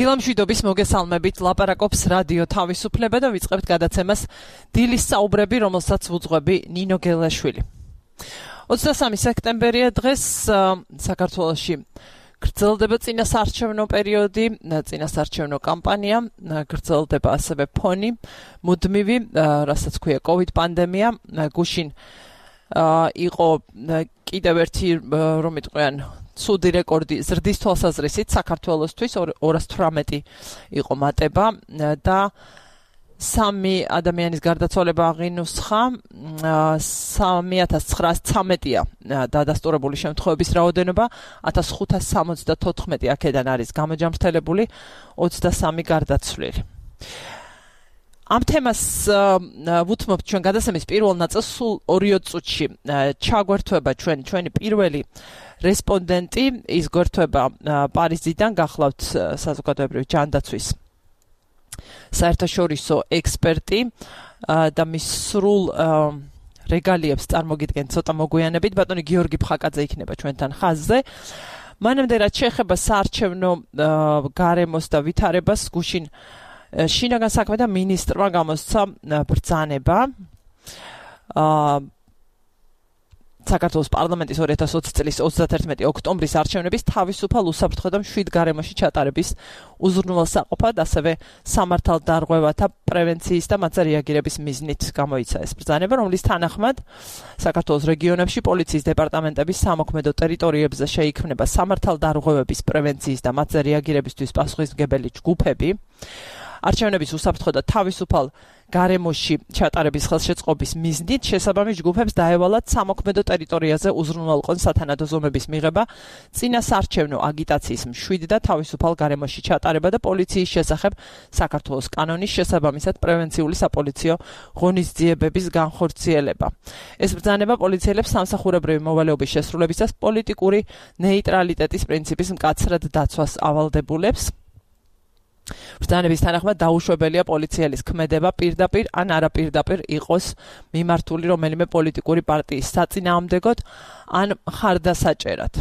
დილამშვიდობის მოგესალმებით, ლაპარაკობს რადიო თავისუფლება და ვიწყებთ გადაცემას დილის საუბრები, რომელსაც ვუძღვები ნინო გელაშვილი. 23 სექტემბერია დღეს საქართველოში გრძელდება წინასარჩევნო პერიოდი, წინასარჩევნო კამპანია, გრძელდება ასევე ფონი, მუდმივი, რასაც ქვია COVID პანდემია, გუშინ იყო კიდევ ერთი რომ იტყვიან ცუდი რეკორდი ზრდის თვალსაზრისით საქართველოსთვის 218 იყო მატება და 3 ადამიანის გარდაცვალება აღინუსხა 3913-ია დადასტურებული შემთხვევების რაოდენობა 1574 აქედან არის გამოჯამრთელებული 23 გარდაცვლილი. Am თემას ვუთმობთ ჩვენ გადაცემის პირველ ნაწილს სულ 2 წუთში ჩაგვერთვება ჩვენი პირველი რესპონდენტი ის გვერთვება პარიზიდან გახლავთ საზოგადოებრივი ჯანდაცვის საერთაშორისო ექსპერტი და მის სრულ რეგალიებს წარმოგიდგენთ ცოტა მოგვიანებით ბატონი გიორგი ფხაკაძე იქნება ჩვენთან ხაზზე მანამდე რაც შეეხება საარჩევნო გარემოს და ვითარებას გუშინ შინაგან საქმეთა მინისტრმა გამოსცა ბრძანება საქართველოს პარლამენტის 2020 წლის 31 ოქტომბრის არჩევნების თავისუფალ უსაფრთხო და მშვიდ გარემოში ჩატარების უზრუნველსაყოფად, ასევე სამართალდარღვევათა პრევენციის და მათზე რეაგირების მიზნით გამოიცა ეს ბრძანება, რომლის თანახმად საქართველოს რეგიონებში პოლიციის დეპარტამენტების სამოქმედო ტერიტორიებზე შეიქმნება სამართალდარღვევების პრევენციის და მათზე რეაგირებისთვის პასუხისმგებელი ჯგუფები. არჩევნების უსაფრთხო და თავისუფალ გარემოში ჩატარების ხელშეწყობის მიზნით შესაბამის ჯგუფებს დაევალათ სამოქმედო ტერიტორიაზე უზრუნველყონ სათანადო ზომების მიღება, წინასარჩევნო აგიტაციის მშვიდ და თავისუფალ გარემოში ჩატარება და პოლიციის შესახებ საქართველოს კანონის შესაბამისად პრევენციული საპოლიციო ღონისძიებების განხორციელება. ეს ბრძანება პოლიციელებს სამსახურებრივი მოვალეობის შესრულებისას პოლიტიკური ნეიტრალიტეტის პრინციპის მკაცრად დაცვას ავალდებულებს. ბრძანების თანახმად დაუშვებელია პოლიციელის ქმედება პირდაპირ ან არაპირდაპირ იყოს მიმართული რომელიმე პოლიტიკური პარტიის საწინააღმდეგოდ ან მხარდასაჭერად.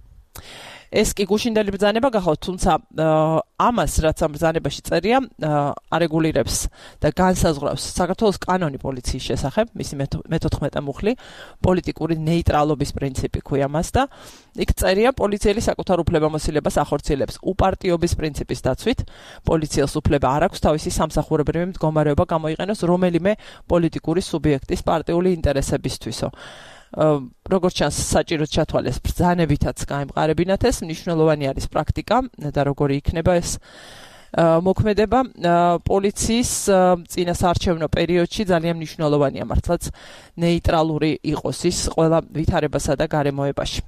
ეს კი გუშინდელი ბრძანება გახავთ, თუმცა ამას რაც ამ ბრძანებაში წერია, არეგულირებს და განსაზღვრავს საქართველოს კანონი პოლიციის შესახებ, მისი მე-14 მუხლი, პოლიტიკური ნეიტრალობის პრინციპი ქვია მას და იქ წერია პოლიციელი საკუთარ უფლებამოსილებას ახორციელებს უპარტიობის პრინციპის დაცვით, პოლიციელს უფლება არ აქვს თავისი სამსახურებრივი მდგომარეობა გამოიყენოს რომელიმე პოლიტიკური სუბიექტის პარტიული ინტერესებისთვისო. როგორც ჩანს საჭიროდ ჩათვალეს ბრძანებითაც გაემყარებინათ ეს მნიშვნელოვანი არის პრაქტიკა და როგორი იქნება ეს მოქმედება პოლიციის წინასარჩევნო პერიოდში ძალიან მნიშვნელოვანია მართლაც ნეიტრალური იყოს ის ყველა ვითარებასა და გარემოებაში.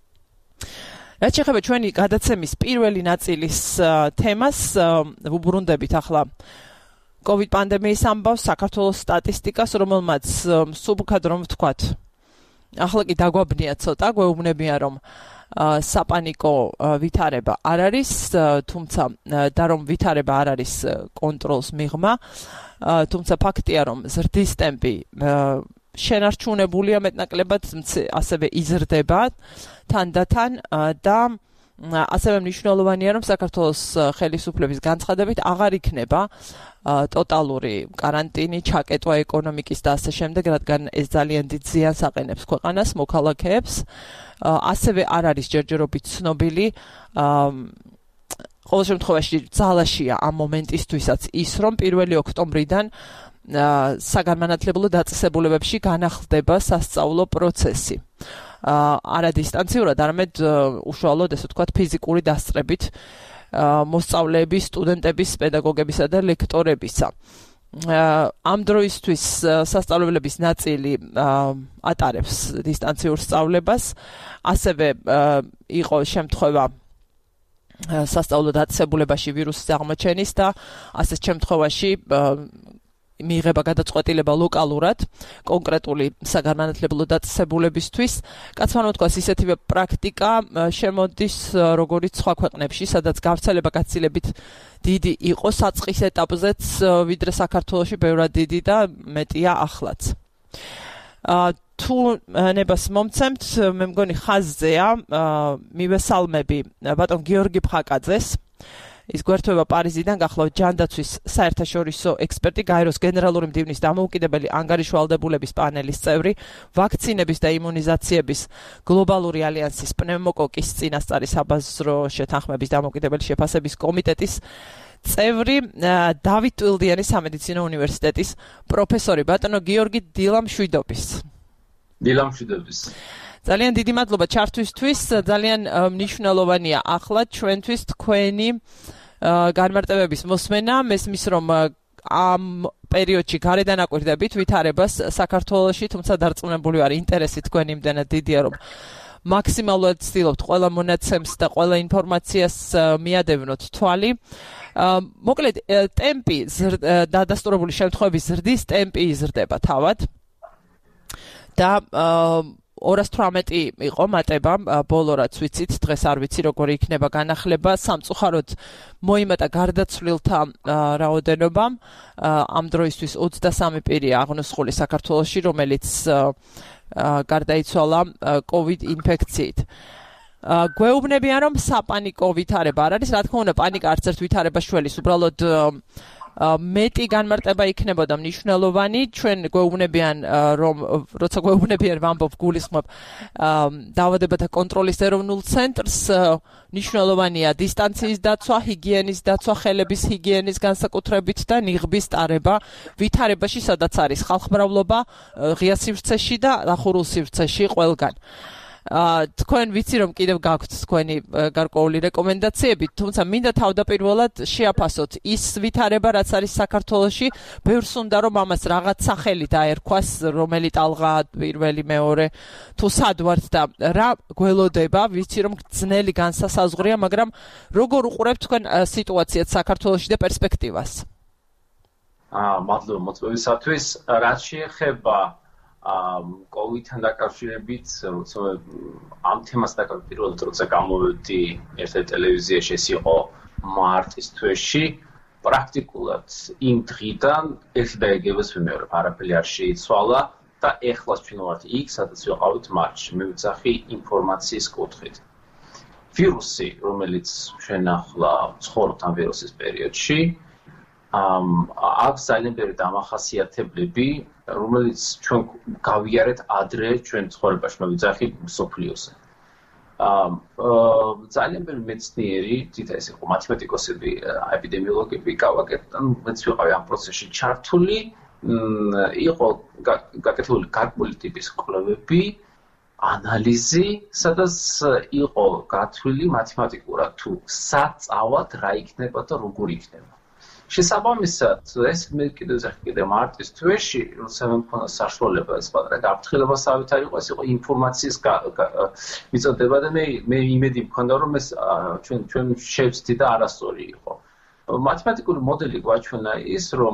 რაც შეეხება ჩვენი გადაცემის პირველი ნაწილის თემას ვუბრუნდებით ახლა COVID პანდემიის ამბავს საქართველოს სტატისტიკას რომელმაც სუბუქად რომ ვთქვათ ახლა კი დაგვაბნია ცოტა, გვეუბნებიან რომ საპანიკო ვითარება არ არის, თუმცა და რომ ვითარება არ არის კონტროლს მიღმა, თუმცა ფაქტია რომ ზრდის ტემპი შენარჩუნებულია მეტნაკლებად, ასევე იზრდება თანდათან და ასევე მნიშვნელოვანია რომ საქართველოს ხელისუფლების განცხადებით აღარ იქნება ტოტალური კარანტინი, ჩაკეტვა ეკონომიკის და ასე შემდეგ, რადგან ეს ძალიან დიდ ზიანს აყენებს ქვეყანას, მოქალაქეებს. ასევე არ არის ჯერჯერობით ცნობილი ყოველ შემთხვევაში ძალაშია ამ მომენტისთვისაც ის, რომ 1 ოქტომბრიდან საგანმანათლებლო დაწესებულებებში განახლდება სასწავლო პროცესი. არა დისტანციურად, არამედ უშუალოდ, ესე ვთქვათ, ფიზიკური დასწრებით მოსწავლეების, სტუდენტების, პედაგოგებისა და ლექტორებისა. ამ დროისთვის სასწავლებლების ნაწილი ატარებს დისტანციურ სწავლებას, ასევე იყო შემთხვევა სასწავლო დაწესებულებაში ვირუსის აღმოჩენის და ასეთ შემთხვევაში მიიღება გადაწყვეტილება ლოკალურად კონკრეტული საგანმანათლებლო დაწესებულებისთვის. კაცმა მოთქვას ისეთივე პრაქტიკა შემოდის როგორც სხვა ქვეყნებში, სადაც გავრცელება გაცილებით დიდი იყო საწყის ეტაპზეც, ვიდრე საქართველოში ბევრად დიდი და მეტია ახლაც. თუ ნებას მომცემთ, მე მგონი ხაზზეა, მივესალმები ბატონ გიორგი ფხაკაძეს. ის გვერდთვება პარიზიდან გახლავთ ჯანდაცვის საერთაშორისო ექსპერტი, გაეროს გენერალური მდივნის დამოუკიდებელი ანგარიშვალდებულების პანელის წევრი, ვაქცინების და იმუნიზაციების გლობალური ალიანსის პნევმოკოკის წინასწარი საბაზრო შეთანხმების დამოუკიდებელი შეფასების კომიტეტის წევრი, დავით ტვილდიანის სამედიცინო უნივერსიტეტის პროფესორი, ბატონო გიორგი დილამშვიდობის. ძალიან დიდი მადლობა ჩართვისთვის, ძალიან მნიშვნელოვანია ახლა ჩვენთვის თქვენი განმარტებების მოსმენა. მესმის რომ ამ პერიოდში გარედანაკვირდებით ვითარებას საქართველოში, თუმცა დარწმუნებული ვარ ინტერესი თქვენი იმდენად დიდია, რომ მაქსიმალურად ვცდილობთ ყველა მონაცემს და ყველა ინფორმაციას მიადევნოთ თვალი. მოკლედ ტემპი დადასტურებული შემთხვევების ზრდის ტემპი იზრდება თავად და 218 იყო მატება ბოლო რაც ვიცით, დღეს არ ვიცი როგორი იქნება განახლება. სამწუხაროდ მოიმატა გარდაცვლილთა რაოდენობა, ამ დროისთვის 23 პირია აღნოსხული საქართველოში, რომელიც გარდაიცვალა COVID ინფექციით. გვეუბნებიან რომ საპანიკო ვითარება არ არის, რა თქმა უნდა პანიკა არც ერთ ვითარებას შველის, უბრალოდ მეტი განმარტება იქნებოდა მნიშვნელოვანი. ჩვენ გვეუბნებიან რომ როცა გვეუბნებიან ვამბობ გულისხმობ დაავადებათა კონტროლის ეროვნულ ცენტრს, მნიშვნელოვანია დისტანციის დაცვა, ჰიგიენის დაცვა, ხელების ჰიგიენის განსაკუთრებით და ნიღბის ტარება ვითარებაში, სადაც არის ხალხმრავლობა ღია სივრცეში და დახურულ სივრცეში ყველგან. თქვენ ვიცი რომ კიდევ გაქვთ თქვენი გარკვეული რეკომენდაციები, თუმცა მინდა თავდაპირველად შეაფასოთ ის ვითარება, რაც არის საქართველოში. ბევრს უნდა რომ ამას რაღაც სახელი დაერქვას, რომელი ტალღა პირველი, მეორე, თუ სად ვართ და რა გველოდება. ვიცი რომ ძნელი განსასაზღვრია, მაგრამ როგორ უყურებთ თქვენ სიტუაციას საქართველოში და პერსპექტივას? მადლობა მოწვევისათვის. რაც შეეხება COVID-თან დაკავშირებით, ამ თემას დაკავშირებით პირველად როცა გამოვედი ერთ ტელევიზიაში, ეს იყო მარტის თვეში, პრაქტიკულად იმ დღიდან ერთი და ეგევს ვიმეორებ, არაფერი არ შეიცვალა და ეხლა ჩვენ ვართ იქ, სადაც ვიყავით მარტში, მივიძახი ინფორმაციის კუთხით. ვირუსი, რომელიც ჩვენ ახლა ცხოვრობთ ამ ვირუსის პერიოდში, აქვს ძალიან ბევრი დამახასიათებლები, რომელიც ჩვენ გავიარეთ ადრე ჩვენ ცხოვრებაში, მოვიძახი მსოფლიოზე. ძალიან ბევრი მეცნიერი, თითქოს ეს იყო მათემატიკოსები, ეპიდემიოლოგები, მეც ვიყავი ამ პროცესში ჩართული, იყო გაკეთებული გარკვეული ტიპის კვლევები, ანალიზი, სადაც იყო გათვლილი მათემატიკურად თუ სად წავალთ, რა იქნება და როგორ იქნება. შესაბამისად, ეს მე კიდევ მარტის თვეში, როცა მქონდა საშუალება ეს პატარა გაფრთხილებასავით არ იყო, ეს იყო ინფორმაციის მიწოდება და მე იმედი მქონდა, რომ ეს ჩვენ შევცდი და არასწორი იყო. მათემატიკური მოდელი გვაჩვენა ის, რომ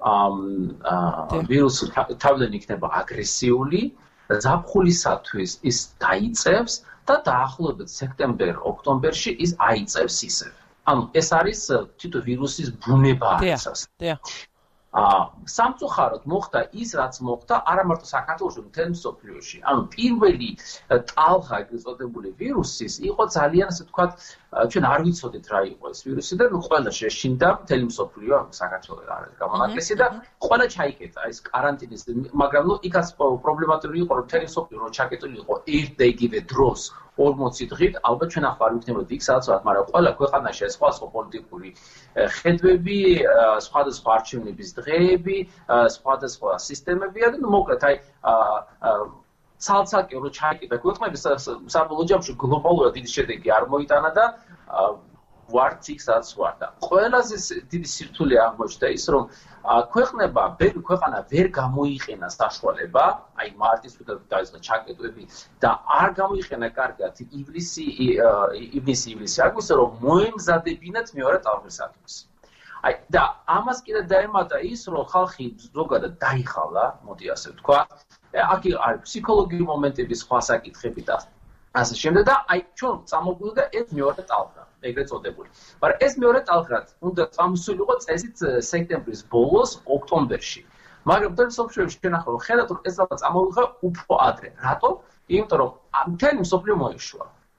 ვირუსი თავიდან იქნება აგრესიული, ზაფხულისათვის ის დაიწევს და დაახლოებით სექტემბერ-ოქტომბერში ის აიწევს ისევ. ეს არის თვითონ ვირუსის ბუნება არის. სამწუხაროდ მოხდა ის, რაც მოხდა არა მარტო საქართველოში, მთელ მსოფლიოში. პირველი ტალღა ეგრეთ წოდებული ვირუსის იყო ძალიან, ასე ვთქვათ, ჩვენ არ ვიცოდით რა იყო ეს ვირუსი და ყველა შეშინდა, მთელი მსოფლიო, საქართველოს არ არის გამონაკლისი და ყველა ჩაიკეტა ეს კარანტინის, მაგრამ იქაც პრობლემატური იყო, რომ მთელი მსოფლიო რო ჩაკეტილი იყო ერთ და იგივე დროს 40 დღით, ალბათ ჩვენ ახლა არ ვიქნებოდი იქ სადაც ვართ, მაგრამ ყველა ქვეყანაში სხვა პოლიტიკური ხედვები, სხვადასხვა არჩევნების დღეები, სხვადასხვა სისტემებია და მოკლედ ცალ-ცალკე რო ჩაიკეტა ქვეყნების საბოლოო ჯამში გლობალურად დიდი შედეგი არ მოიტანა და ვართ იქ სადაც ვართ და ყველაზე დიდი სირთულე აღმოჩნდა ის, რომ ბევრი ქვეყანა ვერ გამოიყენა საშუალება, მარტის თვე დაიწყო ჩაკეტვები და არ გამოიყენა კარგად ივნისი, აგვისტო, რომ მოემზადებინათ მეორე ტალღისათვის. და ამას კიდე დაემატა ის, რომ ხალხი ზოგადად დაიხალა, მოდი ასე ვთქვა. აქ არის ფსიქოლოგიური მომენტები, სხვა საკითხები და ასე შემდეგ და ჩვენ წამოგვიდა ეს მეორე ტალღა, ეგრეთ წოდებული. მაგრამ ეს მეორე ტალღა უნდა წამოსულიყო წესით სექტემბრის ბოლოს, ოქტომბერში. მაგრამ მთელ მსოფლიოში ჩვენ ახლა ხედავთ, რომ ეს ტალღა წამოვიღა უფრო ადრე. რატო? იმიტომ რომ მთელი მსოფლიო მოიშვა.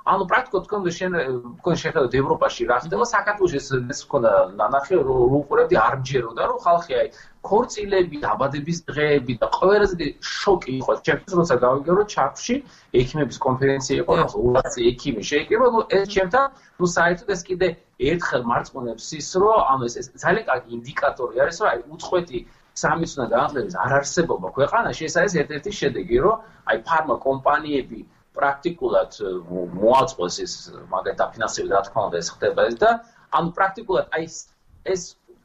ანუ პრაქტიკულად თქვენ შეხედოთ ევროპაში რა ხდება საქართველოში ეს მქონდა ნანახი რომ უყურებდი არ მჯეროდა რომ ხალხი აი ქორწილები, დაბადების დღეები და ყველაზე შოკი იყო ჩემთვის როცა გავიგე რომ ჩარხში ექიმების კონფერენცია იყო 200 ექიმი შეიკრიბა ეს ჩემთან საერთოდ ეს კიდე ერთხელ მარწყვნებს ის რომ ანუ ეს ძალიან კარგი ინდიკატორი არის რომ აი უწყვეტი სამეცნიერო განათლების არ არსებობა ქვეყანაში ეს არის ერთ-ერთი შედეგი რომ აი ფარმა კომპანიები პრაქტიკულად მოაწყოს ეს მაგათ დაფინანსებით რა თქმა უნდა ეს ხდება და ანუ პრაქტიკულად აი ეს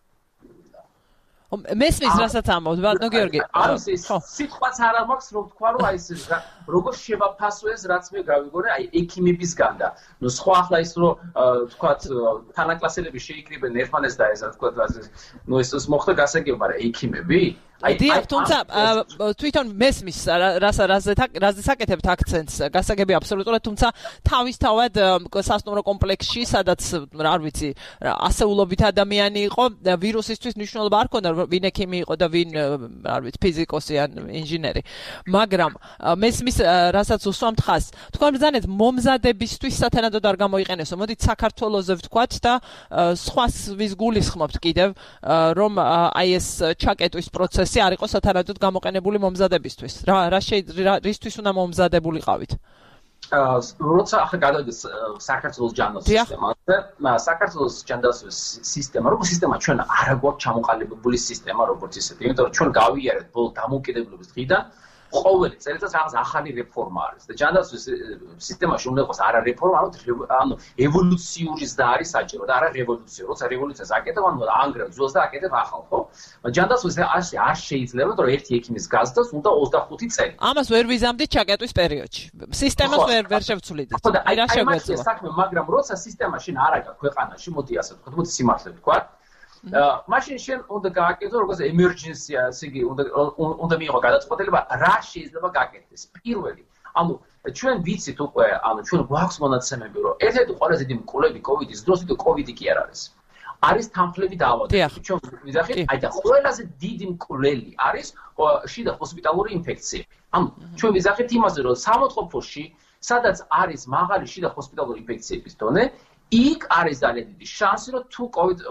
მესმის რასაც ამბობთ ბატონო გიორგი არის ეს სიტყვაც არ მაქვს რომ თქვა რომ აი ეს როგორ შევაფასო ეს რაც მე გავიგონე აი ექიმებისგან და ნუ სხვა ახლა ის რომ თქვა თანაკლასელები შეიკრიბენ ერთმანეთს და ეს რა თქვა ნუ ეს მოხდა გასაგები მაგრამ ექიმები აი თუმცა თვითონ მესმის რაზე საკეთებთ აქცენტს გასაგები აბსოლუტურად თუმცა თავისთავად სასტუმრო კომპლექსში სადაც არ ვიცი ასეულობით ადამიანი იყო ვირუსისთვის მნიშვნელობა არ ქონდა ვინ ექიმი იყო და ვინ არ ვიცი ფიზიკოსი ან ინჟინერი მაგრამ მესმის რასაც უსვამთ ხას თქვენ ბრძანეთ მომზადებისთვის სათანადოდ არ გამოიყენესო მოდით საქართველოზე ვთქვათ და სხვას ვის გულისხმობთ კიდევ რომ აი ეს ჩაკეტვის პროცესი არ იყო სათანადოდ გამოყენებული მომზადებისთვის. რისთვის უნდა მომზადებულიყავით? როცა ახლა გადავიდეს საქართველოს ჯანდაცვის სისტემაზე, საქართველოს ჯანდაცვის სისტემა, როგორც სისტემა ჩვენ არ გვაქვს ჩამოყალიბებული სისტემა, როგორც ისეთი, იმიტომ რომ ჩვენ გავიარეთ ბოლო დამოუკიდებლობის დღიდან ყოველი წელიწად რაღაც ახალი რეფორმა არის და ჯანდაცვის სისტემაში უნდა იყოს არა რეფორმა, ანუ ევოლუციური და არის საჭირო და არა რევოლუცია. როცა რევოლუციას აკეთებ, ანუ ანგრევ ძველს და აკეთებ ახალ, ხო? ჯანდაცვის არ შეიძლება, რომ ერთი ექიმის გაზრდას უნდა 25 წელი. ამას ვერ ვიზამდით ჩაკეტვის პერიოდში. სისტემას ვერ შევცვლიდით. აი რა შეგვეძლო? საქმე, მაგრამ როცა სისტემა შენ არ აქვს ქვეყანაში, მოდი ასე ვთქვათ, მოდი სიმართლე ვთქვათ. მაშინ შენ უნდა გააკეთო როგორც ემერჯენსია, ესე იგი უნდა მიიღო გადაწყვეტილება რა შეიძლება გაკეთდეს. პირველი, ანუ ჩვენ ვიცით უკვე, ანუ ჩვენ გვაქვს მონაცემები, რომ ერთ-ერთი ყველაზე დიდი მკვლელი კოვიდის დროს ვიდრე კოვიდი კი არ არის თანხლები დაავადებები. ჩვენ ვიზახით, აი და ყველაზე დიდი მკვლელი არის შიდა ჰოსპიტალური ინფექცია. ანუ ჩვენ ვიზახით იმაზე, რომ სამოთყოფოში, სადაც არის მაღალი შიდა ჰოსპიტალური ინფექციების დონე იქ არის ძალიან დიდი შანსი, რომ თუ COVID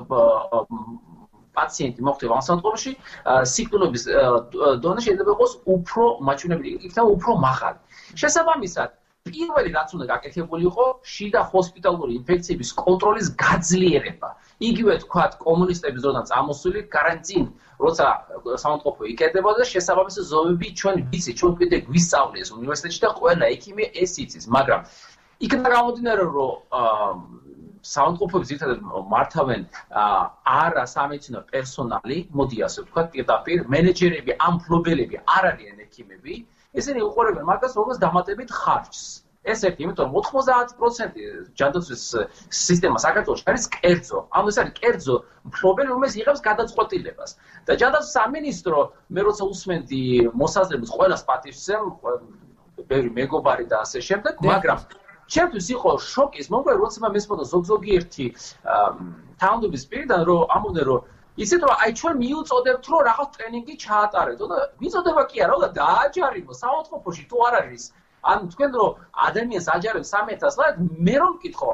პაციენტი მოხდება ამ სამოთყოფოში, სიკვდილების დონე შეიძლება იყოს უფრო მაჩვენებელი, იქნება უფრო მაღალი. შესაბამისად, პირველი რაც უნდა გაკეთებულიყო, შიდა ჰოსპიტალური ინფექციების კონტროლის გაძლიერება. იგივე თქვათ, კომუნისტების დროდან წამოსული каранტინ, როცა სამოთყოფო იკეთებოდა, შესაბამისი ზომები ჩვენ ვიცით, ჩვენ კიდე გვისწავლეს უნივერსიტეტში და ყველა ექიმი ეს იცის, მაგრამ იქნა გამომდინარე, რომ სამოთყოფოებს ერთად მართავენ არა სამეცნიერო პერსონალი, მოდი ასე ვთქვათ, პირდაპირ მენეჯერები, ამ მფლობელები არ არიან ექიმები, ესენი უყურებენ მაგას როგორც დამატებით ხარჯს. ეს ერთი, იმიტომ რომ 90% ჯანდაცვის სისტემა საქართველოში არის კერძო. ანუ ეს არის კერძო მფლობელი, რომელიც იღებს გადაწყვეტილებას. და ჯანდაცვის სამინისტრო, მე როცა უსმენდი მოსაზრებას ყველას პატივსცემ, ბევრი მეგობარი და ასე შემდეგ, მაგრამ ჩემთვის იყო შოკის მომკვე, როცა მესმოდა ზოგიერთი თანამდებობის პირიდან, რომ ამბობდნენ, რომ ისეთ რომ აი ჩვენ მიუწოდებთ, რომ რაღაც ტრენინგი ჩაატარებთ და მიწოდება კი არა, და დააჯარიმო სამოთყოფოში თუ არ არის. ან თქვენ რომ ადამიანს აჯარებს 300 ლარად, მე რომ მკითხო,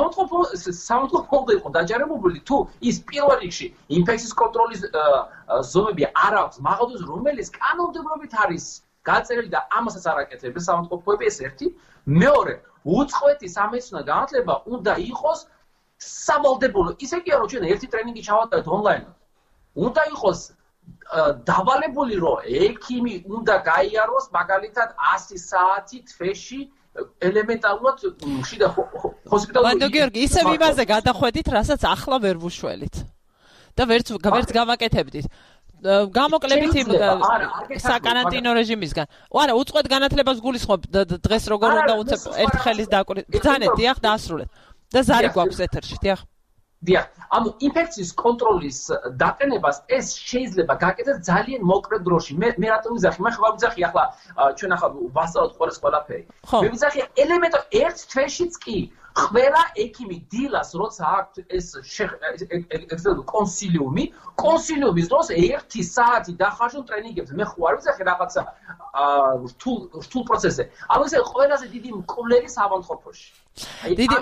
სამოთყოფო უნდა იყო დაჯარებული თუ ის პირველ რიგში ინფექციის კონტროლის ზომები არ აქვს მაღალდოზ, რომელიც კანონმდებლობით არის გაწერილი და ამასაც არ აკეთებს სამოთყოფოები, ეს ერთი. მეორე, უწყვეტი სამეცნიერო განათლება უნდა იყოს სავალდებულო. ისე კი არა, რომ ჩვენ ერთი ტრენინგი ჩავატარებთ ონლაინად. უნდა იყოს დავალებული, რომ ექიმი უნდა გაიაროს მაგალითად 100 საათი თვეში ელემენტარულად შიდა ჰოსპიტალში. ბატონო გიორგი, ისევ იმაზე გადახვედით, რასაც ახლა ვერ ვუშველით. და ვერც გავაკეთებდით. გამოკლებით იმ საკარანტინო რეჟიმისგან. არა, უწყვეტ განათლებას გულისხმობ დღეს როგორ უნდა უცებ ერთხელის დაკვირვებით. ბრძანეთ, დიახ, დაასრულეთ. და ზარი გვაქვს ეთერში, დიახ. დიახ, ანუ ინფექციის კონტროლის დაყენებას ეს შეიძლება გაკეთდეს ძალიან მოკლე დროში. მე რატომ ვიზახი? მე ხარ ვიზახი ახლა ჩვენ ახლა ვასწავლოთ ყველაფერი. მე ვიზახი ელემენტარ ერთ თვეშიც კი, ყველა ექიმი დილას როცა აქვს ეს კონსილიუმის დროს 1 საათი დახარჯულ ტრენინგებზე მე ხო არ ვიცი რაღაცა რთულ პროცესზე ანუ ეს ყველაზე დიდი მკვლელი სამონტყოფოში დიდი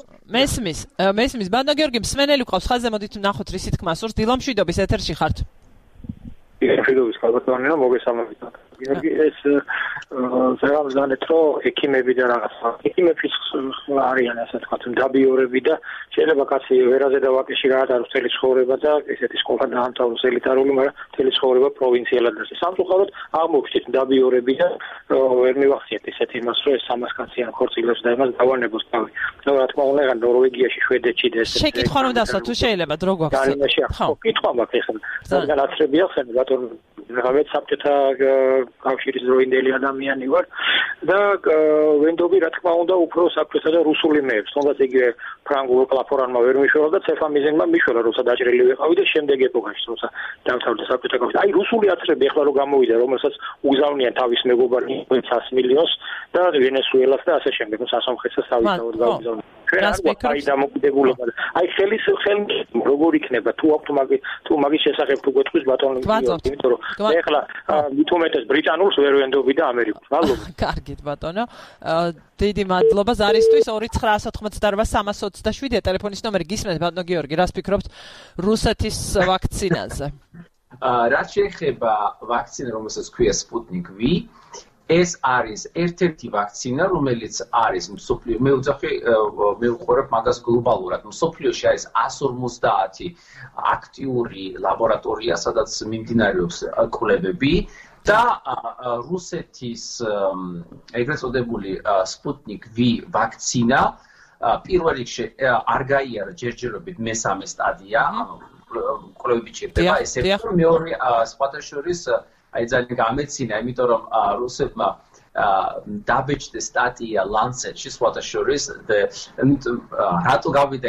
მესმის ბატონო გიორგი მსმენელი ყავს ხაზზე მოდით ნახოთ რისი თქმა სურს დილამშვიდობის ეთერში ხართ დილამშვიდობის ხალხო მოგესალმებით ეს ზეგამზანეთ რომ ექიმები და რაღაცა ექიმების არიან ასე ვთქვათ დაბიორები და შეიძლება კაცი ვერაზე და ვაკეში გაატაროს მთელი ცხოვრება და ესეთი სკოლა დაამთავროს ელიტარული მაგრამ მთელი ცხოვრება პროვინციალად ასე სამწუხაროდ აღმოჩნდით დაბიორები და ვერ მივახციეთ ისეთ იმას რომ ეს 300 კაციან ხორციელებს და იმას დავანებოს თავი ну რა თქმა უნდა ნორვეგიაში შვედეთში და ესე შეკითხვა რომ დასვა თუ შეიძლება დრო გვაქვს ხო კითხვა მაქვს ახლა რადგან აცრებია ხენ ბატონო რაღაც საბჭოთა კავშირის დროინდელი ადამიანი ვარ და ვენდობი რა თქმა უნდა უფრო საფრთხესა და რუსული მეებს თუნდაც იგივე ფრანგულ კლაფორანმა ვერ მიშველა და ცეფამიზენმა მიშველა როცა დაჭრილი ვიყავი და შემდეგ ეპოქაში როცა დამთავრდა საბჭოთა კავშირი აი რუსული აცრები ახლა რომ გამოვიდა რომელსაც უგზავნიან თავის მეგობარი 100 მილიონს და ვენესუელას და ასე შემდეგ სასამხეთსაც თავისთავად გავგზავნიან აი დამოკიდებულება აი ხელის როგორ იქნება თუ მაგის შესახებ თუ გეტყვის ბატონო იმიტომ რომ მე ახლა მithumetes ბრიტანულს ვერ ვენდობი და ამერიკულს მადლობა კარგით ბატონო დიდი მადლობა ზარისთვის 2988327 ტელეფონის ნომერი გისმენთ ბატონო გიორგი რას ფიქრობთ რუსეთის ვაქცინაზე რაც შეეხება ვაქცინა რომელსაც ქვია Sputnik V ეს არის ერთ-ერთი ვაქცინა რომელიც არის მსოფლიო მე ვუყურებ მაგას გლობალურად მსოფლიოში არის 150 აქტიური ლაბორატორია სადაც მიმდინარეობს კვლევები და რუსეთის ეგრეთ წოდებული Sputnik V ვაქცინა პირველ რიგში არ გაიარა ჯერჯერობით მესამე სტადია კვლევები ჭირდება ესე რომ მეორე სხვათა შორის აი ძალიან გამეცინა, იმიტომ რომ რუსებმა დაბეჭდა სტატია Lancet-ში სხვათა შორის და რატო გავიდა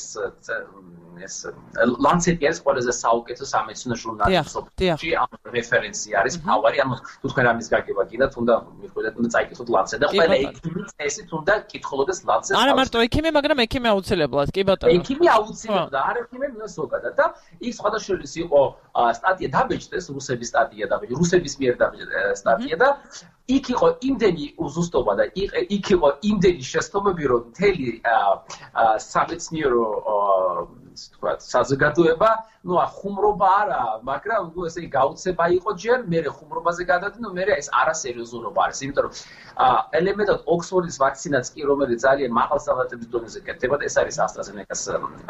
ეს Lancet-ი არის ყველაზე საუკეთესო სამედიცინო ჟურნალი მსოფლიოში, ამ რეფერენსი არის მთავარი, ანუ თუ თქვენ ამის გაგება გინდათ, უნდა მიხვიდეთ, უნდა წაიკითხოთ Lancet და ყველა ექიმი წესით უნდა კითხულობდეს Lancet-ს. არა მარტო ექიმი, მაგრამ ექიმი აუცილებლად, კი ბატონო. ექიმი აუცილებლად, არ ექიმები ზოგადად და იქ სხვათა შორის იყო სტატია დაბეჭდეს, რუსების მიერ დაბეჭდა სტატია და იქ იყო იმდენი უზუსტობა და იქ იყო იმდენი შეცდომები, რომ მთელი სამეცნიერო თქვათ საზოგადოება, ну ხუმრობა არა, მაგრამ ну ესე გაუცება იყო ჯერ, მე ხუმრობაზე გადადი, ну მე ეს არასერიოზულობა არის, იმიტომ რომ ელემენტად ოქსფორდის ვაქცინაც კი რომელიც ძალიან მაღალ სტანდარტების დონეზე კეთდება, ეს არის AstraZeneca-ს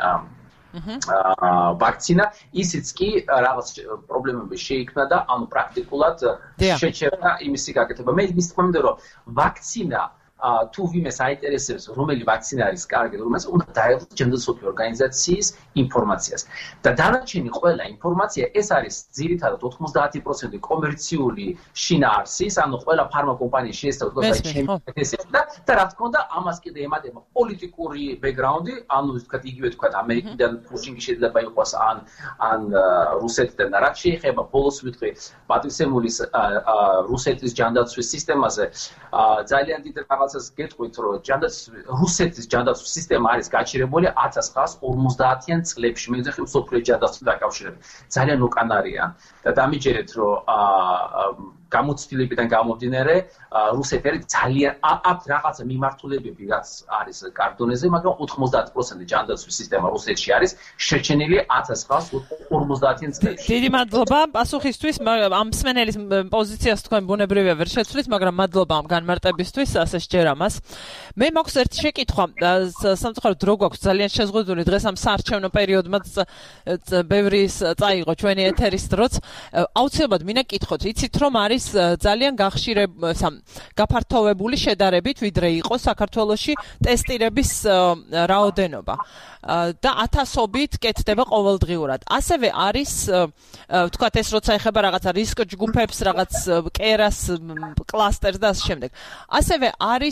ვაქცინა, ისიც კი რაღაც პრობლემები შეიქმნა და ანუ პრაქტიკულად შეჩერდა იმისი გაკეთება. მე მის თქმა უნდა რომ ვაქცინა თუ ვინმეს აინტერესებს რომელი ვაქცინა არის კარგი, რომელსაც უნდა დაეღოს ჯანდაცვის მსოფლიო ორგანიზაციის ინფორმაციას. და დანარჩენი ყველა ინფორმაცია ეს არის ძირითადად 90% კომერციული შინაარსის, ანუ ყველა ფარმაკომპანია შეესწავლა და რა თქმა უნდა ამას კიდე ემატება პოლიტიკური ბექგრაუნდი, ანუ ვთქვათ იგივე ვთქვათ ამერიკიდან პუშინგი შეიძლება იყოს ან რუსეთიდან რაც შეეხება ბოლოს ვიტყვი პატრიცემულის რუსეთის ჯანდაცვის სისტემაზე ძალიან დიდ რაღაცას გეტყვით რომ რუსეთის ჯანდაცვის სისტემა არის გაჩერებული 1950-იან წლებში მე ვძახი მსოფლიო ჯანდაცვის დაკავშირებით ძალიან უკანარია და დამიჯერეთ რომ გამოცდილებიდან გამომდინარე რუსეთი ძალიან აქვს რაღაცა მიმართულებები რაც არის კარტონეზე მაგრამ 90% ჯანდაცვის სისტემა რუსეთში არის შეჩენილი 1950-იან წლებში დიდი მადლობა პასუხისთვის ამ მსმენელის პოზიციას თქვენ ბუნებრივია ვერ შეცვლით მაგრამ მადლობა ამ განმარტებისთვის ასე შეჯერ ამას მე მაქვს ერთი შეკითხვა სამწუხაროდ დრო გვაქვს ძალიან შეზღუდული დღეს ამ საარჩევნო პერიოდმაც ბევრი წაიღო ჩვენი ეთერის დროც აუცილებლად მინდა გკითხოთ იცით რომ არის ძალიან გაფართოვებული შედარებით ვიდრე იყო საქართველოში ტესტირების რაოდენობა და ათასობით კეთდება ყოველდღიურად. ასევე არის ვთქვათ ეს როცა ეხება რაღაცა რისკ ჯგუფებს, რაღაც კერას კლასტერს და ასე შემდეგ. ასევე არის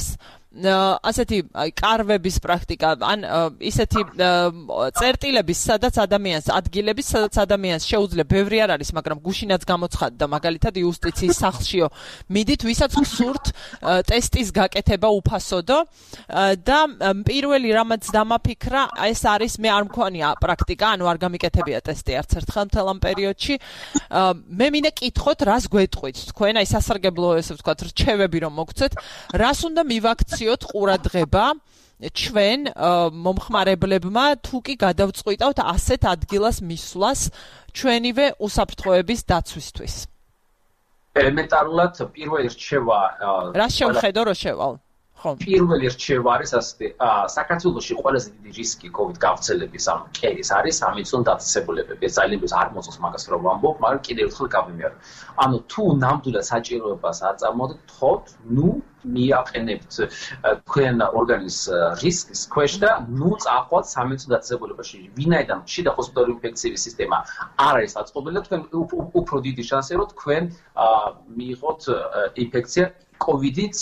ასეთი კარვების პრაქტიკა, ან ისეთი წერტილების, სადაც ადამიანს, ადგილების, სადაც ადამიანს შეუძლია ბევრი არ არის, მაგრამ გუშინაც გამოცხადდა, მაგალითად იუსტიციის სახლშიო მიდით, ვისაც გსურთ ტესტის გაკეთება უფასოდო და პირველი რამაც დამაფიქრა, ეს არის მე არ მქონია პრაქტიკა, ანუ არ გამიკეთებია ტესტი არც ერთხელ მთელ ამ პერიოდში. მე მინდა კითხოთ, რას გვეტყვით თქვენ, აი სასარგებლო ესე ვთქვათ, რჩევები რომ მოგცეთ, რას უნდა მივაქციოთ ყურადღება ჩვენ მომხმარებლებმა თუ კი გადავწყვიტავთ ასეთ ადგილას მისვლას ჩვენივე უსაფრთხოების დაცვისთვის. ელემენტარულად პირველი რჩევა რას შევხედო რომ შევალ? ხო. პირველი რჩევა არის ასეთი, საქართველოში ყველაზე დიდი რისკი COVID გავრცელების ამ კერის არის სამედიცინო დაწესებულებები. ეს ძალიან არ მოწონს მაგას რომ ვამბობ, მაგრამ კიდევ ერთხელ გავიმეორებ. ანუ თუ ნამდვილად საჭიროებას არ წარმოადგენთ, თქოთ, მიაყენებთ თქვენ ორგანიზმის რისკის ქვეშ და წახვათ სამედიცინო დაწესებულებაში. ვინაიდან შიდა ჰოსპიტალური ინფექციების სისტემა არ არის აწყობილი და თქვენ უფრო დიდი შანსია რომ თქვენ მიიღოთ ინფექცია COVID-იც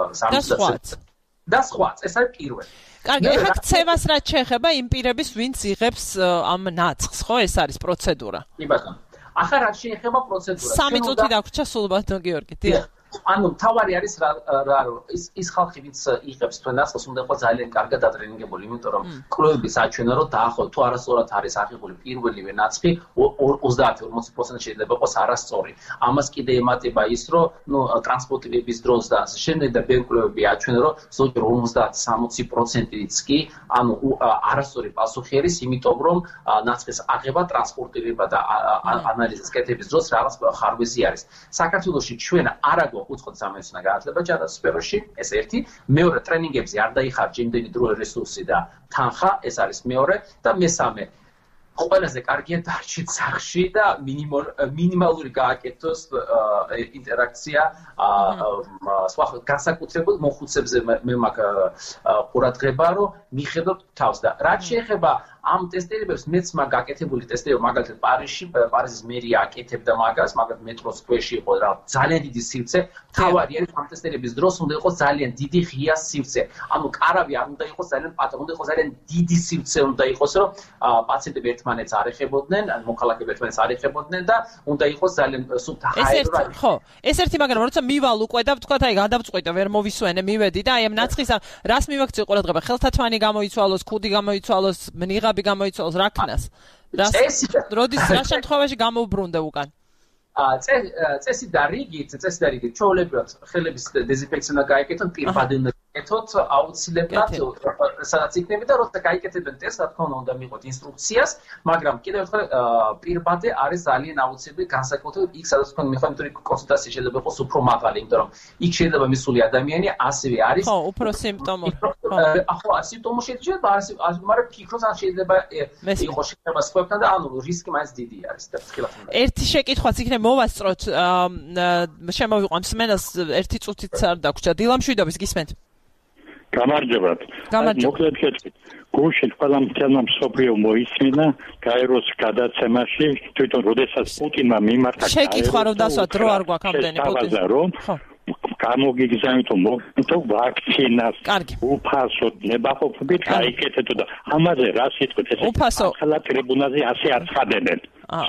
და სხვაც. ეს არის პირველი. კარგი, ეხლა ქცევას რაც შეეხება იმ პირების, ვინც იღებს ამ ნაცხს, ხო, ეს არის პროცედურა. კი ბატონო. ახლა რაც შეეხება პროცედურას. 3 წუთი დაგვრჩა სულ ბატონო გიორგი. დიახ. ანუ თავარი არის რა ის ხალხი ვინც იღებს თქვენ ნაცხს უნდა იყოს ძალიან კარგად დატრენინგებული, იმიტომ რომ კვლევები საჩვენო რომ დაახლოებით თუ არასწორად არის აღებული პირველივე ნაცხი 30-40% შეიძლება იყოს არასწორი. ამას კიდე ემატება ის რომ ტრანსპორტირების დროს და შემდეგ და ბევრი კვლევები აჩვენა რომ ზოგჯერ 50-60%-იც კი ანუ არასწორი პასუხი არის, იმიტომ რომ ნაცხის აღება, ტრანსპორტირება და ანალიზის კეთების დროს რაღაც ხარვეზი არის. საქართველოში ჩვენ არ უცხოთ სამედიცინო განათლება ჯარას სფეროში, ეს ერთი. მეორე, ტრენინგებზე არ დაიხარჯა იმდენი დრო, რესურსი და თანხა, ეს არის მეორე და მესამე. ყველაზე კარგია დარჩით სახლში და მინიმალური გააკეთოს ინტერაქცია სხვა განსაკუთრებულ მოხუცებზე მე მაქვს ყურადღება რომ მიხედოთ თავს და რაც შეეხება ამ ტესტირებებს მეც მაგ გაკეთებული ტესტები მაგალითად პარიზის მერია აკეთებდა მაგას, მაგრამ მეტროს ქვეში იყო რა ძალიან დიდი სივრცე. თავარი არის ამ ტესტირების დროს უნდა იყოს ძალიან დიდი ღია სივრცე. ანუ კარავი არ უნდა იყოს ძალიან პატარა, უნდა იყოს ძალიან დიდი სივრცე უნდა იყოს, რომ პაციენტები ერთმანეთს არ ეხებოდნენ, ან მოქალაქეები ერთმანეთს არ ეხებოდნენ და უნდა იყოს ძალიან სუფთა ჰაერი. ხო, ეს ერთი, მაგრამ როცა მივალ უკვე და ვთქვათ, აი გადავწყვიტე, ვერ მოვისვენე, მივედი და აი ამ ნაცხის რას მივაქციო ყურადღება? ხელთათმანი გამოიცვალოს, ქუდი გამოიცვალოს, ნიღაბი გამოიცვალოს, რა ქნას? როდის რა შემთხვევაში გამოვბრუნდე უკან? წესი და რიგით ჩვეულებრივად ხელების დეზინფექცია უნდა გააკეთონ, პირბადე უნდა გააკეთოთ აუცილებლად, სადაც იქნება და როცა გაიკეთებენ ტესტს, რა თქმა უნდა მიიღოთ ინსტრუქციას, მაგრამ კიდევ ერთხელ პირბადე არის ძალიან აუცილებელი განსაკუთრებით იქ, სადაც თქვენ მიიღოთ, იმიტომ რომ კონსულტაცია შეიძლება იყოს უფრო მაღალი, იმიტომ რომ იქ შეიძლება მისული ადამიანი ასევე არის. ხო, უფრო სიმპტომო. ხო, სიმპტომო შეიძლება, მაგრამ ფიქრობს ან შეიძლება იყოს შეფერება სხვებთან და ანუ რისკი მაინც დიდი არის და ფრთხილად უნდა. ერთი შეკითხვაც იქნება მოვასწროთ, შემოვიყვანთ სმენას 1 წუთიც არ დაგვრჩა. დილამშვიდობის გისმენთ. გამარჯობათ. მოკლედ გეტყვით. გუშინ ყველა მთელმა მსოფლიო მოისმინა გაეროს გადაცემაში, თვითონ როდესაც პუტინმა მიმართა შეკითხვა რომ დასვათ, დრო არ გვაქვს ამდენი პუტინს. ხო. გამოგიგზავნით მოგიტო ვაქცინას. კარგი. უფასოდ ნებაყოფებით გაიკეთეთო და ამაზე რა სიტყვით ეს ახლა ტრიბუნაზე ასე აცხადებენ.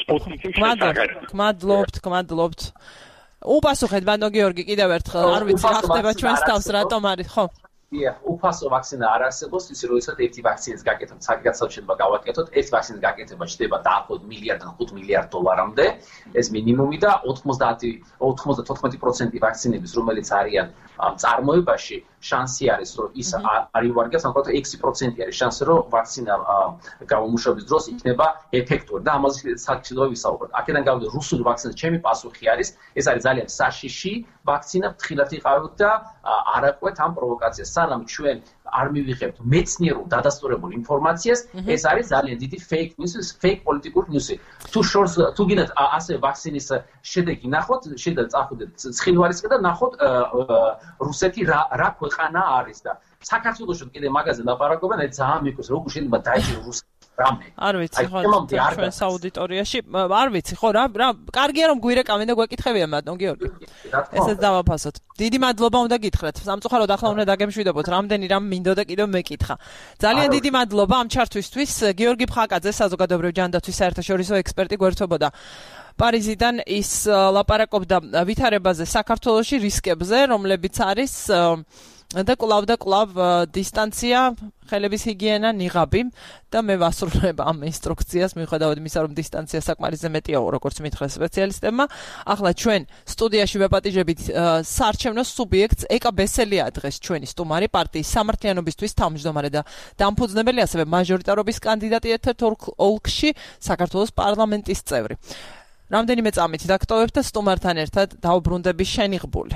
გმადლობთ. უპასუხეთ ბანო გიორგი კიდევ ერთხელ, არ ვიცი რა ხდება ჩვენს თავს, რატომ არის, ხო? უფასო ვაქცინა არ არსებობს, ისე როდესაც ერთი ვაქცინის გაკეთება, საგაცავ შეიძლება გავაკეთოთ, ეს ვაქცინის გაკეთება ხდება დაახლოებით $1.5 მილიარდამდე, ეს მინიმუმი და 90-94% ვაქცინების, რომელიც არიან წარმოებაში, შანსი არის, რომ ის არ ივარგებს, ანუ 6% არის შანსი, რომ ვაქცინა გამომუშავების დროს იქნება ეფექტური და ამაზე საჭიროა ვისაუბროთ. აქედან გამომდინარე, რუსული ვაქცინა ჩემი პასუხი არის, ეს არის ძალიან საშიში ვაქცინა, ფრთხილად იყავით და არ აყვეთ ამ პროვოკაციას. სანამ ჩვენ არ მივიღებთ მეცნიერულ დადასტურებულ ინფორმაციას, ეს არის ძალიან დიდი fake news, fake პოლიტიკური ნიუსი. თუ გინდათ ასე ვაქცინის შედეგი ნახოთ, შეიძლება წახვიდეთ ცხინვალისკენ და ნახოთ რუსეთი რა ქვეყანა არის და საქართველოში კიდე მაგაზე ლაპარაკობენ, აი ძალიან მიკოს, როგორ შეიძლება დაიჭიროს რამე. არ ვიცი, ხო, ჩვენს აუდიტორიაში, არ ვიცი, ხო, რა, კარგია რომ გვირეკავენ და გვეკითხებიან ბატონ გიორგი. ესეც დავაფასოთ. დიდი მადლობა უნდა გითხრათ. სამწუხაროდ ახლა უნდა დაგემშვიდობოთ, რამდენი რამ მინდოდა კიდევ მეკითხა. ძალიან დიდი მადლობა ამ ჩართვისთვის. გიორგი ფხაკაძე, საზოგადოებრივი ჯანდაცვის საერთაშორისო ექსპერტი გვერდთობოდა პარიზიდან, ის ლაპარაკობდა ვითარებაზე საქართველოში, რისკებზე, რომლებიც არის და კლავ დისტანცია, ხელების ჰიგიენა, ნიღაბი და მე ვასრულებ ამ ინსტრუქციას, მიუხედავად იმისა, რომ დისტანცია საკმარისზე მეტია, როგორც მითხრეს სპეციალისტებმა. ახლა ჩვენ სტუდიაში ვეპატიჟებით საარჩევნო სუბიექტს ეკა ბესელია დღეს ჩვენი სტუმარი პარტიის სამართლიანობისთვის თავმჯდომარე და დამფუძნებელი, ასევე მაჟორიტარობის კანდიდატი ერთ-ერთ ოლქში საქართველოს პარლამენტის წევრი. რამდენიმე წამით დაგტოვებ და სტუმართან ერთად დაუბრუნდები შენიღბული.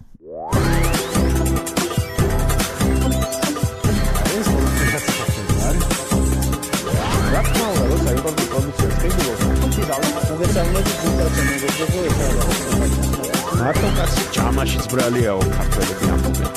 მარტო კაცი ჯამაშიც ბრალიაო ქართველები ამბობენ.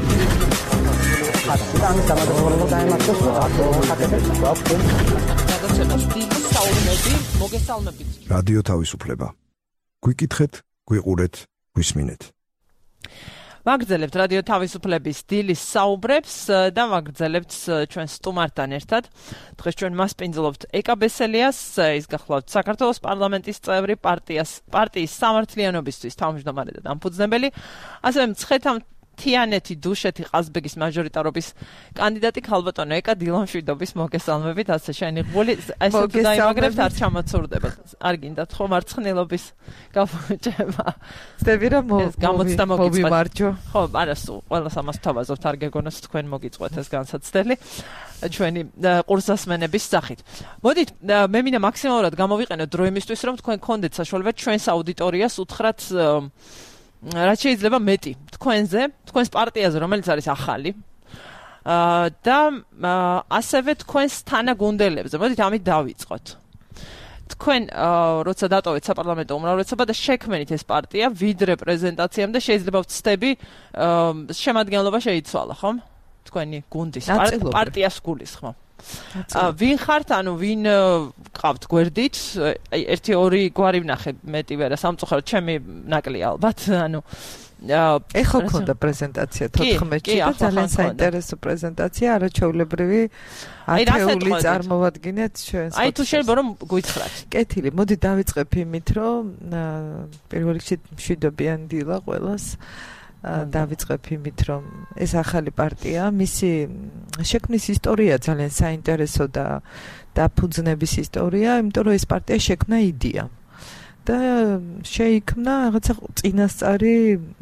რადიო თავისუფლება. გვიკითხეთ, გვიყურეთ, გვისმინეთ. ვაგრძელებთ რადიო თავისუფლების დილის საუბრებს და ვაგრძელებთ ჩვენ სტუმართან ერთად. დღეს ჩვენ მასპინძლობთ ეკა ბესელიას, ის გახლავთ საქართველოს პარლამენტის წევრი, პარტიის სამართლიანობისთვის თავმჯდომარე და დამფუძნებელი, ასევე მცხეთა-მთიანეთი დუშეთი ყაზბეგის მაჟორიტარობის კანდიდატი ქალბატონო ეკა დილამშვიდობის მოგესალმებით, ასე შენიღბული. ესე თუ დაიმაგრებთ არ ჩამოცურდებათ. არ გინდათ ხო მარცხნილობის გაფუჭება. ვწდები რომ მოვიმარჯო. ხო, არა სულ ყველას ამას თავაზობთ, არ გეგონოს თქვენ მოგიწყვეთ ეს განსაცდელი ჩვენი ყურსასმენების სახით. მოდით, მე მინდა მაქსიმალურად გამოვიყენოთ დრო იმისთვის, რომ თქვენ გქონდეთ საშუალება ჩვენს აუდიტორიას უთხრათ რაც შეიძლება მეტი თქვენზე, თქვენს პარტიაზე, რომელიც არის ახალი და ასევე თქვენს თანაგუნდელებზე. მოდით ამით დავიწყოთ. თქვენ როცა დატოვეთ საპარლამენტო უმრავლესობა და შექმნით ეს პარტია, ვიდრე პრეზენტაციამდე შეიძლება ვცდები შემადგენლობა შეიცვალა, ხომ? თქვენი გუნდის პარტიას გულისხმობ. ვინ ხართ, ანუ ვინ ყავთ გვერდით? ერთი ორი გვარი ვნახე, მეტი ვერა, სამწუხაროდ ჩემი ნაკლია ალბათ, ანუ ეხლა ქონდა პრეზენტაცია 14-ში და ძალიან საინტერესო პრეზენტაცია, არაჩვეულებრივი ათეული წარმოვადგინეთ ჩვენს. აი თუ შეიძლება რომ გვითხრათ. კეთილი, მოდი დავიწყებ იმით, რომ პირველ რიგში მშვიდობიან დილა ყველას. დავიწყებ იმით, რომ ეს ახალი პარტია, მისი შექმნის ისტორია ძალიან საინტერესო და დაფუძნების ისტორია, იმიტომ რომ ეს პარტია შექმნა იდეა და შეიქმნა რაღაცა წინასწარი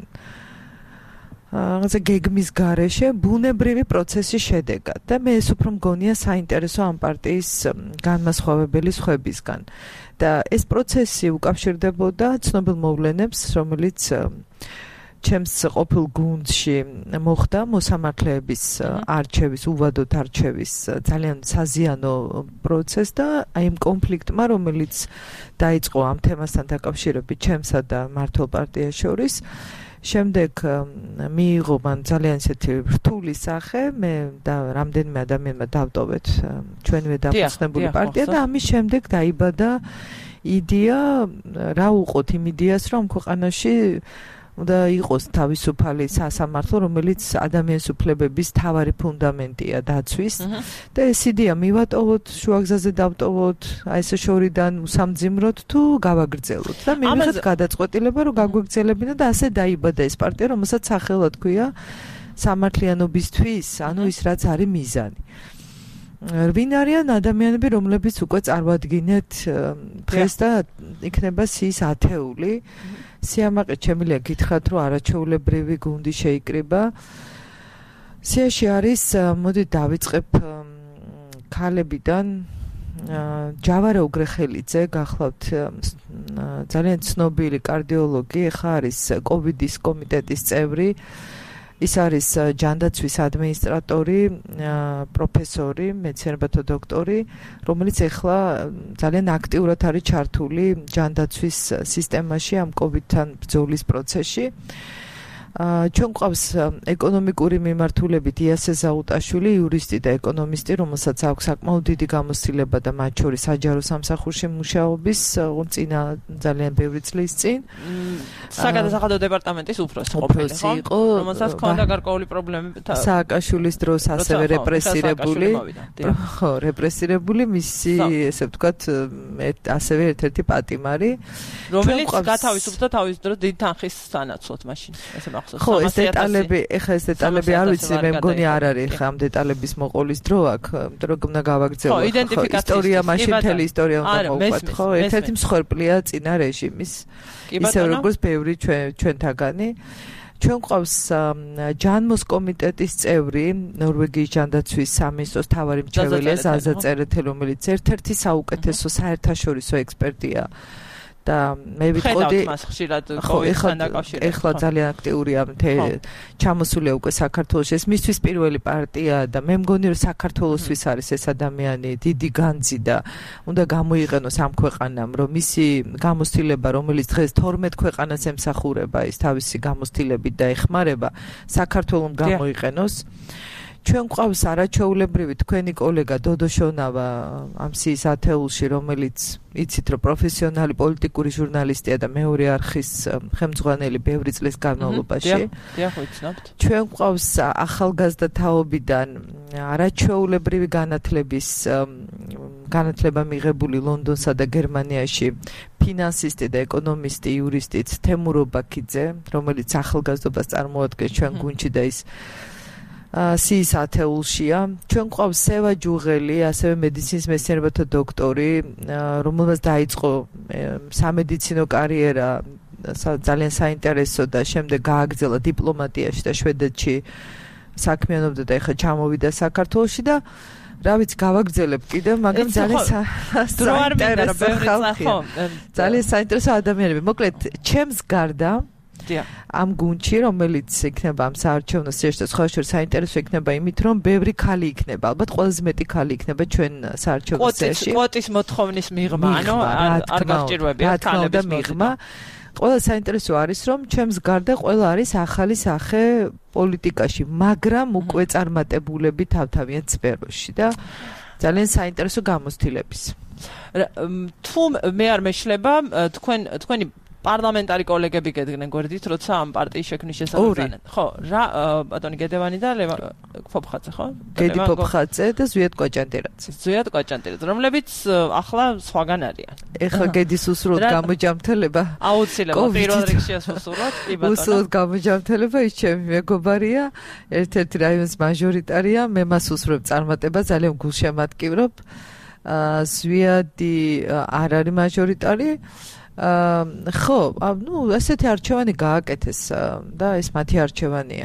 რაღაცა გეგმის გარეშე ბუნებრივი პროცესის შედეგად და მე ეს უფრო მგონია საინტერესო ამ პარტიის განმასხვავებელი სხვებისგან და ეს პროცესი უკავშირდებოდა ცნობილ მოვლენებს, რომელიც ჩემს ყოფილ გუნდში მოხდა მოსამართლეების არჩევის, უვადოდ არჩევის ძალიან საზიანო პროცესი და აი იმ კონფლიქტმა, რომელიც დაიწყო ამ თემასთან დაკავშირებით ჩემსა და მართლ პარტიას შორის, შემდეგ მიიღო მან ძალიან ისეთი რთული სახე, მე და რამდენიმე ადამიანმა დავტოვეთ ჩვენივე დამფუძნებული პარტია და ამის შემდეგ დაიბადა იდეა, რა უყოთ იმ იდეას, რომ ქვეყანაში უნდა იყოს თავისუფალი სასამართლო, რომელიც ადამიანის უფლებების თავარი ფუნდამენტია დაცვის და ეს იდეა მივატოვოთ, შუაგზაზე დავტოვოთ, აი ესე შორიდან უსამძიმროთ თუ გავაგრძელოთ და მივიღეთ გადაწყვეტილება, რომ გაგვეგრძელებინა და ასე დაიბადა ეს პარტია, რომელსაც სახელად ქვია სამართლიანობისთვის, ანუ ის რაც არის მიზანი. ვინ არიან ადამიანები, რომლებიც უკვე წარმოადგენთ დღეს და იქნება სიის ათეული. სიამაყე შემიძლია გითხრათ, რომ არაჩვეულებრივი გუნდი შეიკრიბა. სიაში არის, მოდი დავიწყებ ქალებიდან ჯავარა უგრეხელიძე, გახლავთ ძალიან ცნობილი კარდიოლოგი, ეხა არის კოვიდის კომიტეტის წევრი. ის არის ჯანდაცვის ადმინისტრატორი, პროფესორი, მეცნიერებათა დოქტორი, რომელიც ეხლა ძალიან აქტიურად არის ჩართული ჯანდაცვის სისტემაში ამ კოვიდთან ბრძოლის პროცესში. ჩვენ გვყავს ეკონომიკური მიმართულებით იასე ზაუტაშვილი, იურისტი და ეკონომისტი, რომელსაც აქვს საკმაოდ დიდი გამოცდილება და მათ შორის საჯარო სამსახურში მუშაობის წინა ძალიან ბევრი წლის წინ. საგადასახადო დეპარტამენტის უფროსი იყო, რომელსაც ჰქონდა გარკვეული პრობლემები სააკაშვილის დროს ასევე რეპრესირებული. ხო, რეპრესირებული მისი, ესე ვთქვათ, ასევე ერთ-ერთი პატიმარი, რომელიც გათავისუფლდა თავის დროს დიდ თანხის სანაცვლოდ მაშინ. ესე ხო, ეს დეტალები არ ვიცი, მე მგონი არ არის ხა ამ დეტალების მოყოლის დრო აქ, იმიტომ რომ უნდა გავაგრძელო. ისტორია მაშინ მთელი ისტორია უნდა მოვყვათ, ხო, ერთ-ერთი მსხვერპლია წინა რეჟიმის. ისევ როგორც ბევრი ჩვენთაგანი. ჩვენ გვყავს ჯანმოს კომიტეტის წევრი, ნორვეგიის ჯანდაცვის სამინისტროს მთავარი მრჩეველია ზაზა წერეთელი, რომელიც ერთ-ერთი საუკეთესო საერთაშორისო ექსპერტია. და მე ვიტყოდი ეხლა ძალიან აქტიურია ჩამოსულია უკვე საქართველოში, ეს მისთვის პირველი პარტია და მე მგონი რომ საქართველოსთვის არის ეს ადამიანი დიდი განძი და უნდა გამოიყენოს ამ ქვეყანამ, რომ მისი გამოცდილება, რომელიც დღეს 12 ქვეყანას ემსახურება, ის თავისი გამოცდილებით და ეხმარება საქართველოს გამოიყენოს. ჩვენ გვყავს არაჩვეულებრივი თქვენი კოლეგა დოდო შონავა ამ სიის ათეულში, რომელიც იცით რომ პროფესიონალი პოლიტიკური ჟურნალისტია და მეორე არხის ხელმძღვანელი ბევრი წლის განმავლობაში. დიახ, ვიცნობთ. ჩვენ გვყავს ახალგაზრდა თაობიდან არაჩვეულებრივი განათლება მიღებული ლონდონსა და გერმანიაში ფინანსისტი და ეკონომისტი, იურისტი თემურ ობაქიძე, რომელიც ახალგაზრდობას წარმოადგენს ჩვენ გუნდში და ის სიის ათეულშია. ჩვენ გვყავს სევა ჯუღელი, ასევე მედიცინის მეცნიერებათა დოქტორი, რომელმაც დაიწყო სამედიცინო კარიერა ძალიან საინტერესო და შემდეგ გააგრძელა დიპლომატიაში და შვედეთში საქმიანობდა და ეხლა ჩამოვიდა საქართველოში და რა ვიცი გავაგრძელებ კიდევ, მაგრამ ძალიან საინტერესო ადამიანები. მოკლედ, ჩემს გარდა ამ გუნდში, რომელიც იქნება ამ საარჩევნო სიაში და სხვა შორის საინტერესო იქნება იმით, რომ ბევრი ხალი იქნება, ალბათ ყველაზე მეტი ხალი იქნება ჩვენ საარჩევნო სიაში. კვოტის მოთხოვნის მიღმა, ანუ არ გასჭირვებია ქალების მიღმა. ყველა საინტერესო არის, რომ ჩემს გარდა ყველა არის ახალი სახე პოლიტიკაში, მაგრამ უკვე წარმატებულები თავთავიან სფეროში და ძალიან საინტერესო გამოცდილების. თუ მე არ მეშლება, თქვენი პარლამენტარი კოლეგები გედგნენ გვერდით, როცა ამ პარტიის შექმნის შესაძლებლად. ხო, რა ბატონი გედევანი და ფოფხაძე, ხო? გედი ფოფხაძე და ზვიად კვაჭანტირაძე. ზვიად კვაჭანტირაძე, რომლებიც ახლა სხვაგან არიან. ეხლა გედის უსურვოთ გამოჯამთელება. აუცილებლად პირველ რიგში უსურვოთ, კი ბატონო. უსურვოთ გამოჯამთელება, ის ჩემი მეგობარია, ერთ-ერთი რაიონის მაჟორიტარია, მე მას უსურვებ წარმატება, ძალიან გულშემატკივრობ. ზვიადი არ არის მაჟორიტარი. ხო, ესეთი არჩევანი გააკეთეს და ეს მათი არჩევანია.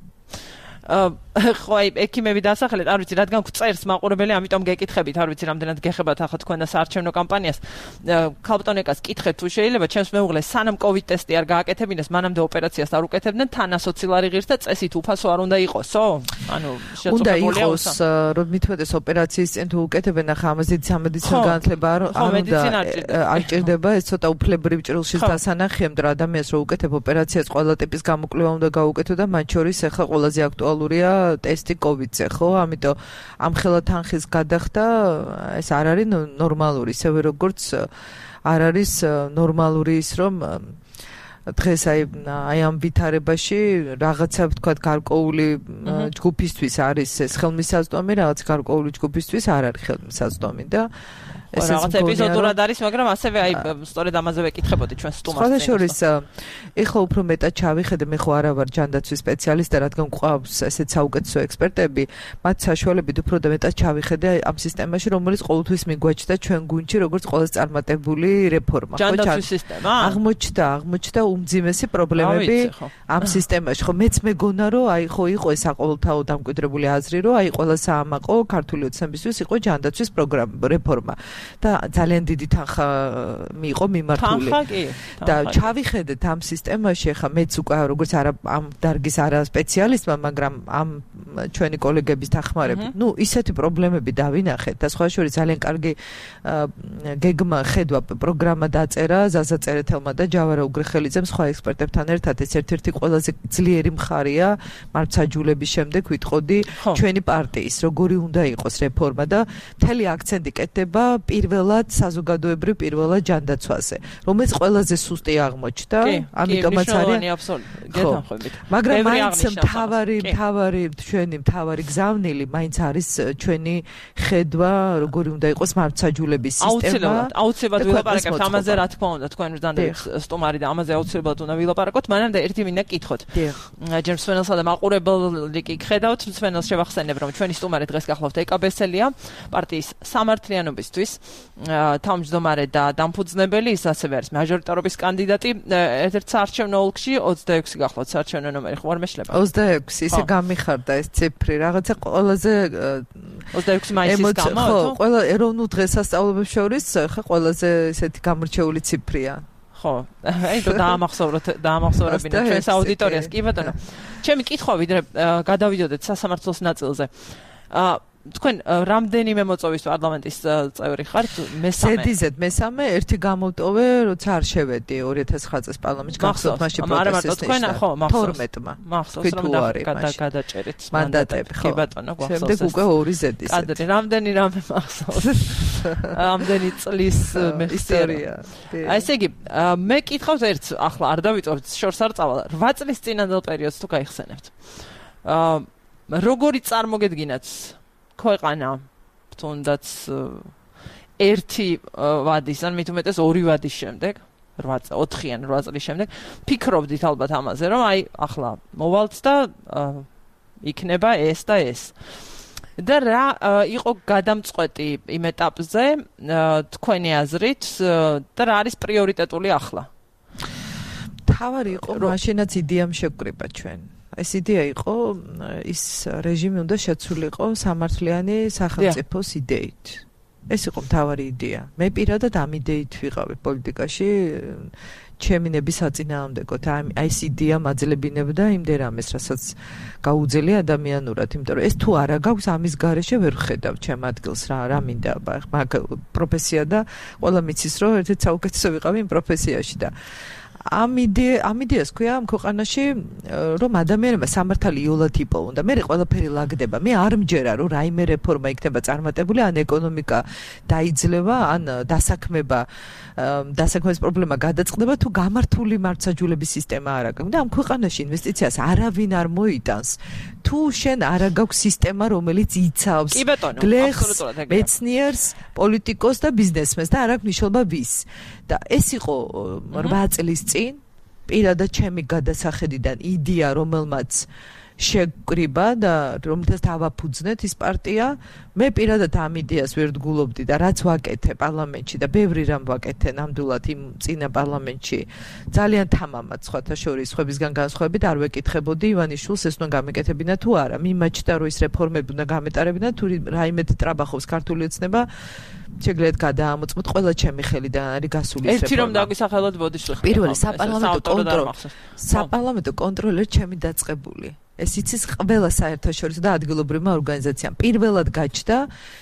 ხო, ექიმები დასახელეთ, არ ვიცი, რადგან წერს მაყურებელი, ამიტომ გეკითხებით, არ ვიცი, რამდენად გეხებათ ახლა თქვენ და საარჩევნო კამპანიას. ქალბატონეკას კითხეთ, თუ შეიძლება ჩემს მეუღლეს სანამ COVID ტესტი არ გააკეთებინეს, მანამდე ოპერაციას არ უკეთებდნენ, თან 120 ლარი ღირს და წესით უფასო არ უნდა იყოსო? ანუ უნდა იყოს, რომ მithumetes ოპერაციის წინ თუ უკეთებენ, ახლა ამაზე სამედიცინო განათლება არ ჭირდება, ეს ცოტა უფლებრივ ჭრილშიც დასანახია, მაგრამ ადამიანს რო უკეთებ ოპერაციას, ყველა ტიპის გამოკვლევა უნდა გაუკეთო და მათ შორის ახლა ყველაზე აქტუალურია ტესტი COVID-ზე, ხო? ამიტომ ამ ხელა თანხის გადახდა ეს არ არის ნორმალური, ისევე როგორც არ არის ნორმალური ის, რომ დღეს აი ამ ვითარებაში რაღაცა ვთქვათ გარკვეული ჯგუფისთვის არის ეს ხელმისაწვდომი, რაღაც გარკვეული ჯგუფისთვის არ არის ხელმისაწვდომი და ეს რაღაც ეპიზოდურად არის, მაგრამ ასევე აი სწორედ ამაზე ვეკითხებოდი ჩვენ სტუმარს. სხვა შორის ეხლა უფრო მეტად ჩავიხედე, მე ხო არა ვარ ჯანდაცვის სპეციალისტი და რადგან გვყავს ესეთ საუკეთესო ექსპერტები, მათ საშუალებით უფრო და მეტად ჩავიხედე ამ სისტემაში, რომელიც ყოველთვის მიგვაჩნდა ჩვენ გუნდში, როგორც ყველაზე წარმატებული რეფორმა. ჯანდაცვის სისტემა? აღმოჩნდა უმძიმესი პრობლემები ამ სისტემაში. ხო, მეც მეგონა, რომ აი ხო იყო ეს საყოველთაო დამკვიდრებული აზრი, რომ აი ყველა საამაყო ქართული ოცნებისთვის იყო ჯანდაცვის პროგრამა, რეფორმა. და ძალიან დიდი თანხა მიიღო მიმართული. და ჩავიხედეთ ამ სისტემაში, ხა მეც უკვე როგორც ამ დარგის არა სპეციალისტმა, მაგრამ ამ ჩვენი კოლეგების დახმარებით, ისეთი პრობლემები დავინახეთ და სხვა შორის ძალიან კარგი გეგმა ხედვა პროგრამა დაწერა ზაზა წერეთელმა და ჯავარა უგრეხელიძემ სხვა ექსპერტებთან ერთად. ეს ერთ-ერთი ყველაზე ძლიერი მხარეა მართლმსაჯულების შემდეგ ვიტყოდი ჩვენი პარტიის როგორი უნდა იყოს რეფორმა და მთელი აქცენტი კეთდება პირველად საზოგადოებრივ პირველად ჯანდაცვაზე, რომელიც ყველაზე სუსტი აღმოჩნდა, ამიტომაც არის მაგრამ მაინც მთავარი გზავნილი მაინც არის ჩვენი ხედვა როგორი უნდა იყოს მართლმსაჯულების სისტემა. აუცილებლად ვილაპარაკებთ ამაზე, რა თქმა უნდა, თქვენ ჟურნალისტ სტუმარი და ამაზე აუცილებლად უნდა ვილაპარაკოთ, მანამდე ერთი მინდა გკითხოთ. ჯერ მსვენელსა და მაყურებელი კი გხედავთ, მსვენელს შევახსენებ, რომ ჩვენი სტუმარი დღეს გახლავთ ეკაბესელია, პარტიის სამართლიანობისთვის თავმჯდომარე და დამფუძნებელი, ის ასევე არის მაჟორიტარობის კანდიდატი. ერთ საარჩევნო ოლქში 26 გახლავთ საარჩევნო ნომერი, ხო არ მეშლება? 26, ისე გამიხარდა ეს ციფრი, რაღაცა ყველაზე 26 მაისის გამო, ხო, ყველა ეროვნულ დღესასწაულებს შორის ხა ყველაზე ესეთი გამორჩეული ციფრია. ხო, აი დაამახსოვრებინე ჩვენს აუდიტორიას. კი ბატონო. ჩემი კითხვა ვიდრე გადავიდოდეთ სასამართლოს ნაწილზე. თქვენ რამდენიმე მოწვევის პარლამენტის წევრი ხართ? მესამე. მესამე, ერთი გამოვტოვე, როცა არ შევედი 2009 წელს პარლამენტში გახსოვთ მაშინ პროტესტის. თქვენ ხო, მახსოვს. 12-მა. მახსოვს რომ გადაჭერით მანდატები, ხო. კი ბატონო, გვახსოვს. შემდეგ უკვე 2 ზედის. კადრი, რამდენი რამე მახსოვს. ამდენი წლის ისტორია. აი ესე იგი, მე კითხავთ ერთს, ახლა არ დავიწყებთ, შორს არ წავალ. 8 წლის წინანდელ პერიოდს თუ გაიხსენებთ. როგორი წარმოგედგინათ ქვეყანა თუნდაც ერთი ვადის ან მით უმეტეს 2 ვადის შემდეგ 4 წლის შემდეგ ფიქრობდით ალბათ ამაზე რომ აი ახლა მოვალთ და იქნება ეს და ეს და რა იყო გადამწყვეტი იმ ეტაპზე თქვენი აზრით და რა არის პრიორიტეტული ახლა? თავარი იყო მაშინაც იდეამ შევკრიბა ჩვენ. ეს იდეა იყო ის რეჟიმი უნდა შეცვლილიყო სამართლიანი სახელმწიფოს იდეით. ეს იყო მთავარი იდეა. მე პირადად ამ იდეით ვიყავი პოლიტიკაში ჩემი ნების საწინააღმდეგოდ. აი ეს იდეა მაძლებინებდა იმ დერამეს, რასაც გაუძელია ადამიანურად, იმიტომ რომ ეს თუ არა გაქვს ამის გარეშე ვერ ვხედავ ჩემ ადგილს რა მინდა მაგ პროფესია და ყველა მიცის რომ ერთ-ერთი საუკეთესო ვიყავი იმ პროფესიაში და ამ იდეას ქვია ამ ქვეყანაში რომ ადამიანებმა სამართალი იოლად იპოვონ და მე ყველაფერი ლაგდება. მე არ მჯერა რომ რაიმე რეფორმა იქნება წარმატებული, ან ეკონომიკა დაიძლევა, ან დასაქმების პრობლემა გადაწყდება თუ გამართული მართლმსაჯულების სისტემა არ აქვს. და ამ ქვეყანაში ინვესტიციას არავინ არ მოიტანს. თუ შენ არ გაქვს სისტემა, რომელიც იცავს გლეხს, მეცნიერს, პოლიტიკოს და ბიზნესმენს და არ აქვს მნიშვნელობა ვის. და ეს იყო 8 წლის წინ პირადად ჩემი გადასახედიდან იდეა, რომელმაც შეკრიბა და რომელთაც დავაფუძნეთ ის პარტია. მე პირადად ამ იდეას ვერ დგულობდი და რაც ვაკეთე პარლამენტში და ბევრი რამ ვაკეთე ნამდვილად იმ წინა პარლამენტში ძალიან თამამად სხვათა შორის სხვებისგან განსხვავებით არ ვეკითხებოდი ივანიშვილს ეს უნდა გამეკეთებინა თუ არა. მიმაჩნდა რომ ის რეფორმები უნდა გამეტარებინა თუ რაიმე ტრაბახობს ქართული ოცნება შეგლეთ გადაამოწმოთ ყველა ჩემი ხელიდან არის გასული ეს რეფორმა. ერთი რომ დაგვისახელოთ ბოდიში. პირველი საპარლამენტო კონტროლერი ჩემი დაწყებული. ეს იცის ყველა საერთაშორისო და ადგილობრივმა ორგანიზაციამ. პირველად გაჩნდა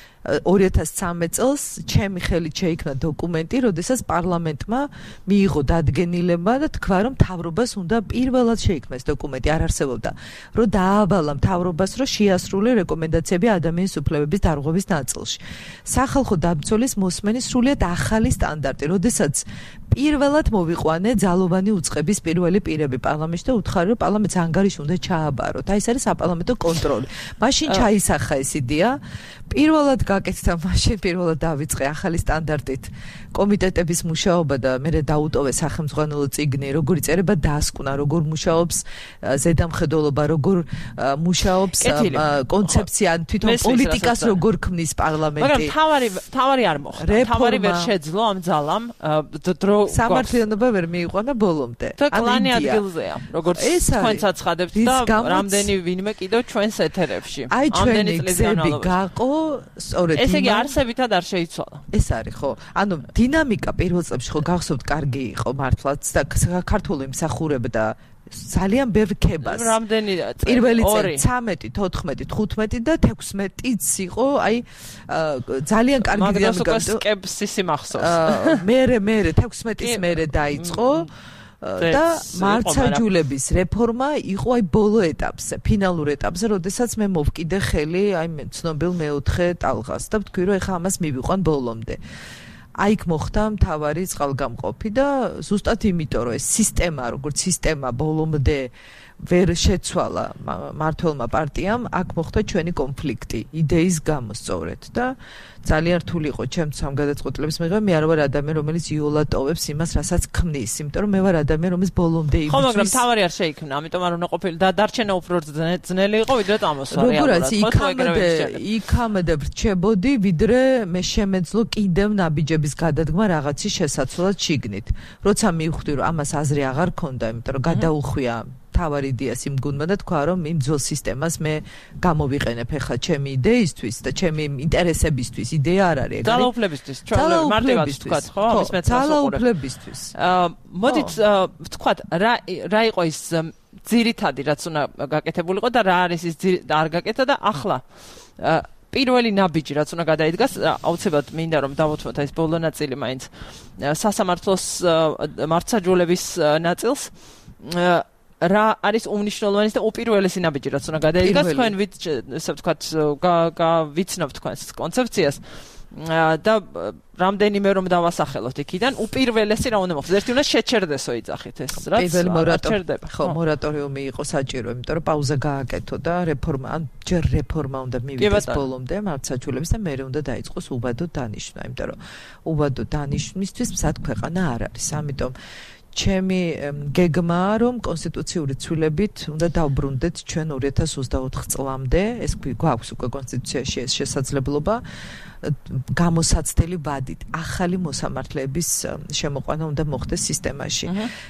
2013 წელს ჩემი ხელით შეიქმნა დოკუმენტი, როდესაც პარლამენტმა მიიღო დადგენილება და თქვა, რომ მთავრობას უნდა პირველად შეიქმნა ეს დოკუმენტი, არ არსებობდა. რომ დაავალა მთავრობას, რომ შეასრულე რეკომენდაციები ადამიანის უფლებების დარღვევის ნაწილში. სახალხო დამცველის მოსმენის სრულიად ახალი სტანდარტი, როდესაც პირველად მოვიყვანე ძალოვანი უწყების პირველი პირები პარლამენტში და უთხარი, რომ პარლამენტს ანგარიში უნდა ჩააბაროთ. აი ეს არის საპარლამენტო კონტროლი. მაშინ ჩაისახა ეს იდეა. პირველად გაკეთდა მაშინ პირველად დავიწყე ახალი სტანდარტით კომიტეტების მუშაობა და მე დაუტოვე სახელმძღვანელო წიგნი, როგორ იწერება დასკვნა, როგორ მუშაობს ზედამხედველობა, როგორ მუშაობს კონცეფცია, თვითონ პოლიტიკას როგორ ქმნის პარლამენტი. მაგრამ თავარი არ მოხდა. თავარი ვერ შეძლო ამ ძალამ დრო სამართლიანობა ვერ მიიყვანა ბოლომდე. და კლანი ადგილზეა, როგორც თქვენც აცხადებთ და რამდენი ვინმე კიდევ ჩვენს ეთერებში. აი ჩვენი გზები გაყო, სწორედ ესე იგი არსებითად არ შეიცვალა. ეს არის ხო? ანუ დინამიკა პირველ წლებში ხო გახსოვთ კარგი იყო მართლაც და საქართველოს მსახურება და ძალიან ბევრი ქებას. რამდენი პირველი წელი 13, 14, 15 და 16-იც იყო, აი ძალიან კარგი დინამიკა. მაგას უკვე სკეპსისი მახსოვს. მე 16-ის მერე დაიწყო და მარცაჯულების რეფორმა იყო აი ბოლო ეტაპზე, ფინალურ ეტაპზე, როდესაც მე მოვკიდე ხელი აი ცნობილ მეოთხე ტალღას და ვთქვი რომ ეხა ამას მივიყვან ბოლომდე. აიქ მოხდა მთავარი წყალგამყოფი და ზუსტად იმიტომ რომ ეს სისტემა, როგორც სისტემა ბოლომდე ვერ შეცვალა მართლმა პარტიამ, აქ მოხდა ჩვენი კონფლიქტი იდეის გამო სწორედ და ძალიან რთული იყო ჩემს ამ გადაწყვეტილების მიღება. მე არ ვარ ადამიანი, რომელიც იოლატოვებს იმას, რასაც ქმნის, იმიტომ რომ მე ვარ ადამიანი, რომელიც ბოლომდე იბრძვის. ხო, მაგრამ თავარი არ შეიქმნა, ამიტომ არ უნდა ყოფილი და დარჩენა უფრო ძნელი იყო, ვიდრე წამოსვა რეალურად. იქამდე ვრჩებოდი, ვიდრე მე შემეძლო კიდევ ნაბიჯების გადადგმა რაღაცის შესაცვლად შიგნით. როცა მივხვდი, რომ ამას აზრი აღარ ქონდა, იმიტომ რომ გადაუხვია თავარი იდეას იმ გუნდმა და თქვა რომ იმ ძველ სისტემას მე გამოვიყენებ ახლა ჩემი იდეისთვის და ჩემი ინტერესებისთვის. იდეა არ არის ეგ. ძალაუფლებისთვის, ჩვენ მარტივად ვთქვათ, ხო? ამის მეც ძალაუფლებისთვის. მოდით ვთქვათ, რა იყო ის ძირითადი რაც უნდა გაკეთებულიყო და რა არის ის არ გაკეთა და ახლა პირველი ნაბიჯი რაც უნდა გადაიდგას, აუცილებლად მინდა რომ დავუთმოთ ეს ბოლო ნაწილი მაინც სასამართლოს მართლმსაჯულების ნაწილს. რა არის უმნიშვნელოვანესი და უპირველესი ნაბიჯი რაც უნდა გადაიდგას, თქვენ ესე ვთქვათ გავიცნობთ თქვენს კონცეფციას და რამდენიმე რომ დავასახელოთ იქიდან, უპირველესი რა უნდა მოხდეს? ერთი უნდა შეჩერდესო იძახით ეს, რაც შეჩერდება. ხო, მორატორიუმი იყო საჭირო, იმიტომ რომ პაუზა გააკეთო და რეფორმა, ან ჯერ რეფორმა უნდა მივიდეს ბოლომდე მართლმსაჯულების და მერე უნდა დაიწყოს უბადო დანიშვნა, იმიტომ რომ უბადო დანიშვნისთვის მზად ქვეყანა არ არის. ამიტომ ჩემი გეგმაა რომ კონსტიტუციური ცვლილებით უნდა დავბრუნდეთ ჩვენ 2024 წლამდე, ეს გვაქვს უკვე კონსტიტუციაში ეს შესაძლებლობა, გამოსაცდელი ვადით ახალი მოსამართლეების შემოყვანა უნდა მოხდეს სისტემაში.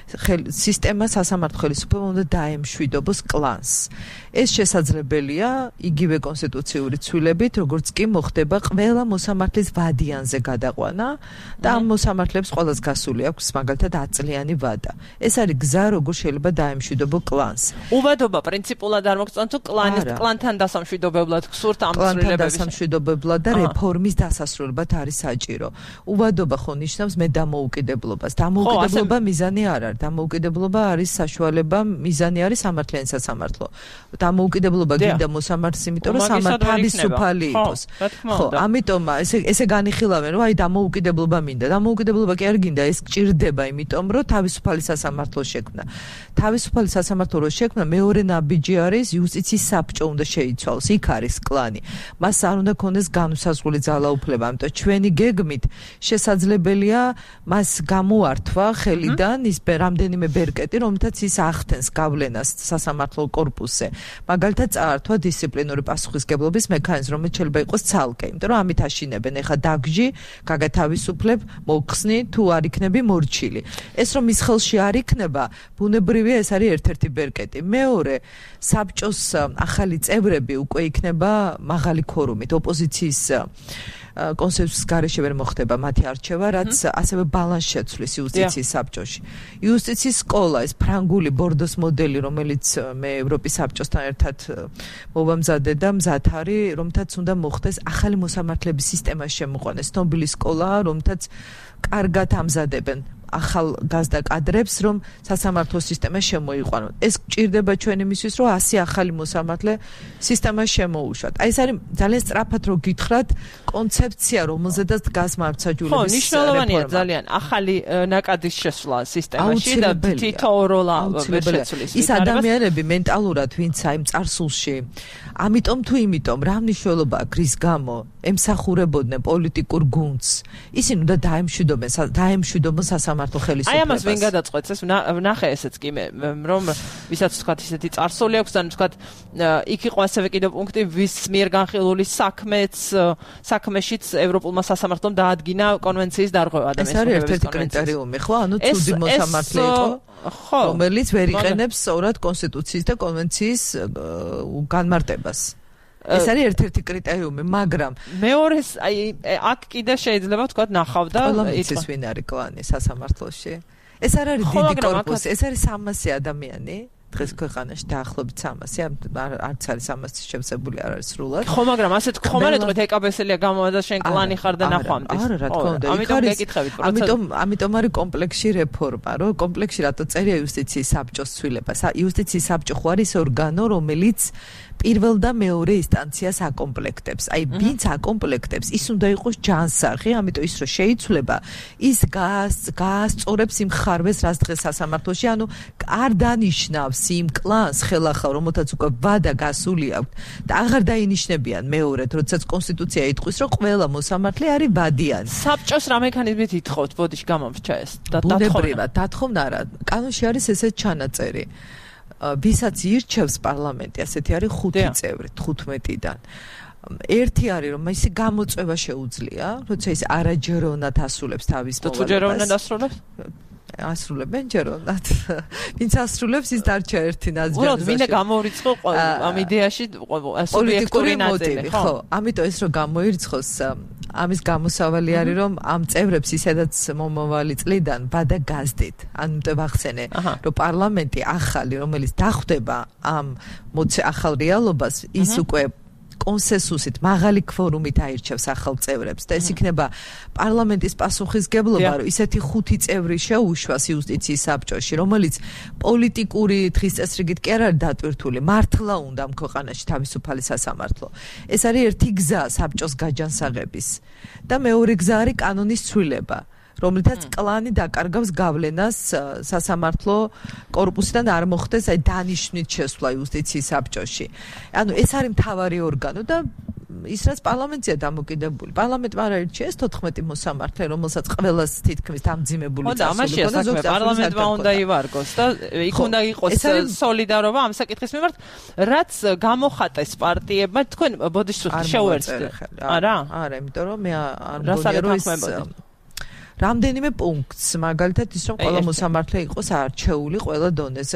სისტემა სასამართლო ხელისუფლება უნდა დაემშვიდობოს კლანს. ეს შესაძლებელია იგივე კონსტიტუციური ცვლილებით, როგორც კი მოხდება ყველა მოსამართლის ვადიანზე გადაყვანა და ამ მოსამართლეებს ყველას გასული აქვს მაგალითად 10 წლიანი ვადა. ეს არის გზა, როგორ შეიძლება დაემშვიდობო კლანს. უბადობა პრინციპულად არ მოგწონთ თუ კლანთან დასამშვიდობებლად გსურთ ამ ცვლილებების? კლანთან დასამშვიდობებლად და რეფორმის დასასრულებლად არის საჭირო. უბადობა ხო ნიშნავს მე დამოუკიდებლობას. დამოუკიდებლობა მიზანი არ არის. დამოუკიდებლობა არის საშუალება, მიზანი არის სამართლიანი სასამართლო. დამოუკიდებლობა გინდა მოსამართლეს, იმიტომ რომ თავისუფალი იყოს. ხო, ამიტომ ესე განიხილავენ, რომ აი დამოუკიდებლობა მინდა. დამოუკიდებლობა კი არ გინდა, ეს გჭირდება, იმიტომ რომ თავისუფალი სასამართლო შექმნა. თავისუფალი სასამართლო რო შექმნა, მეორე ნაბიჯი არის იუსტიციის საბჭო უნდა შეიცვალოს. იქ არის კლანი. მას არ უნდა ქონდეს განუსაზღვრელი ძალაუფლება, ამიტომ ჩვენი გეგმით შესაძლებელია მას გამოართვა ხელიდან ის რამდენიმე ბერკეტი, რომელთაც ის ახდენს გავლენას სასამართლო კორპუსზე. მაგალითად წაართვა დისციპლინური პასუხისგებლობის მექანიზმი, რომელიც შეიძლება იყოს ცალკე, იმიტომ რომ ამით აშინებენ ეხა დაგჯი, გაგათავისუფლებ, მოხსნი, თუ არ იქნები მორჩილი. ეს რომ ის ხელში არ იქნება, ბუნებრივია ეს არის ერთ-ერთი ბერკეტი. მეორე, საბჭოს ახალი წევრები უკვე იქნება მაღალი ქორუმით, ოპოზიციის კონსენსუსის გარეშე ვერ მოხდება მათი არჩევა, რაც ასევე ბალანსს შეცვლის იუსტიციის საბჭოში. იუსტიციის სკოლა, ეს ფრანგული ბორდოს მოდელი, რომელიც მე ევროპის საბჭოსთან ერთად მოვამზადე და მზად არის, რომთაც უნდა მოხდეს ახალი მოსამართლეების სისტემაში შემოყვანეს. ცნობილი სკოლაა, რომთაც კარგად ამზადებენ ახალ გაზდა კადრებს, რომ სასამართლო სისტემა შემოიყვანონ. ეს გჭირდება ჩვენ იმისთვის, რომ 100 ახალი მოსამართლე სისტემა შემოუშვათ. აი ეს არის ძალიან სწრაფად რო გითხრათ კონცეფცია, რომელზედაც დგას მართლმსაჯულების რეფორმა. ხო, მნიშვნელოვანია ძალიან ახალი ნაკადის შესვლა სისტემაში და თითოეულა ვერ შეცვლის. ის ადამიანები მენტალურად, ვინც აი წარსულში, ამიტომ თუ იმიტომ, რა მნიშვნელობა აქვს რის გამო ემსახურებოდნენ პოლიტიკურ გუნდს, ისინი უნდა დაემშვიდობონ სასამართლო ხელისუფლებას. აი ამას ვინ გადაწყვეტს? ეს ვნახე ესეც კი მე, რომ ვისაც თქვათ ისეთი წარსული აქვს, ან თქვათ იქ იყო ასევე კიდევ პუნქტი, ვის მიერ განხილული საქმეშიც ევროპულმა სასამართლომ დაადგინა კონვენციის დარღვევა ადამიანის ეს არის ერთ-ერთი კრიტერიუმი, ხო? ანუ ცუდი მოსამართლე იყო, რომელიც ვერ იყენებს სწორად კონსტიტუციის და კონვენციის განმარტებას. ეს არის ერთ-ერთი კრიტერიუმი, მაგრამ მეორეს აი აქ კიდე შეიძლება თქვა ნახავდა იცის ვინ არის კლანი სასამართლოში. ეს არ არის დიდი კორპუსი, ეს არის 300 ადამიანი. დღეს ქვეყანაში დაახლოებით 300, არც არის 300-ის შევსებული არ არის სრულად. ხო, მაგრამ ასეთ ხომ არ ეტყვით ეკაბესელია გამოვა და შენ კლანი ხარ და ნახვამდის. არა, რა თქმა უნდა, ამიტომ გეკითხებით ამიტომ არის კომპლექსში რეფორმა, რომ კომპლექსში რატო წერია იუსტიციის საბჭოს ცვლილება. იუსტიციის საბჭო ხო არის ორგანო, რომელიც პირველ და მეორე ინსტანციას აკომპლექტებს. აი, ვინც აკომპლექტებს, ის უნდა იყოს ჯანსაღი, ამიტომ ის რომ შეიცვლება, ის გაასწორებს იმ ხარვეს, რაც დღეს სასამართლოში, ანუ არ დანიშნავს იმ კლანს ხელახალ, რომელთაც უკვე ვადა გასული აქვს და აღარ დაინიშნებიან მეორედ, როდესაც კონსტიტუცია იტყვის, რომ ყველა მოსამართლე არის ვადიანი. საბჭოს რა მექანიზმით ითხოვთ, ბოდიში გამომრჩა ეს? ბუნებრივად, დათხოვნა არა. კანონში არის ესეც ჩანაწერი. ვისაც ირჩევს პარლამენტი, ასეთი არის 5 წევრი 15-დან. ერთი არის რომ ისი გამოწვევა შეუძლია, როცა ის არაჯეროვნად ასრულებს თავის მოვალეობას. თუ ჯეროვნად ასრულებს? ასრულებენ ჯეროვნად. ვინც ასრულებს ის დარჩა ერთი ნაზი. უბრალოდ მინდა გამოირიცხო ამ იდეაში პოლიტიკური მოტივი, ხო? ამიტომ ეს რომ გამოირიცხოს ამის გამოსავალი არის რომ ამ წევრებს ისედაც მომავალი წლიდან ვადა გაზდით. ანუ ვახსენე, რომ პარლამენტი ახალი, რომელიც დახვდება ამ ახალ რეალობას, ის უკვე კონსენსუსით, მაღალი ქვორუმით აირჩევს ახალ წევრებს და ეს იქნება პარლამენტის პასუხისგებლობა, რომ ისეთი 5 წევრი შეუშვას იუსტიციის საბჭოში, რომელიც პოლიტიკური დღის წესრიგით კი არ არის დატვირთული, მართლა უნდა ამ ქვეყანაში თავისუფალი სასამართლო. ეს არის ერთი გზა საბჭოს გაჯანსაღების და მეორე გზა არის კანონის ცვლილება. რომლითაც კლანი დაკარგავს გავლენას სასამართლო კორპუსიდან არ მოხდეს აი დანიშნვით შესვლა იუსტიციის საბჭოში. ანუ ეს არის მთავარი ორგანო და ის რაც პარლამენტია დამოკიდებული. პარლამენტმა არ აირჩიეს 14 მოსამართლე, რომელსაც ყველას თითქმის დამძიმებული წასული. ხო, ამაშია საქმე. პარლამენტმა უნდა ივარგოს და იქ უნდა იყოს სოლიდარობა ამ საკითხის მიმართ, რაც გამოხატეს პარტიებმა. თქვენ ბოდიში შეუერთდით. არა? არა, იმიტომ რომ მე არ მგონია რომ ეს რამდენიმე პუნქტს, მაგალითად ის რომ ყველა მოსამართლე იყოს არჩეული ყველა დონეზე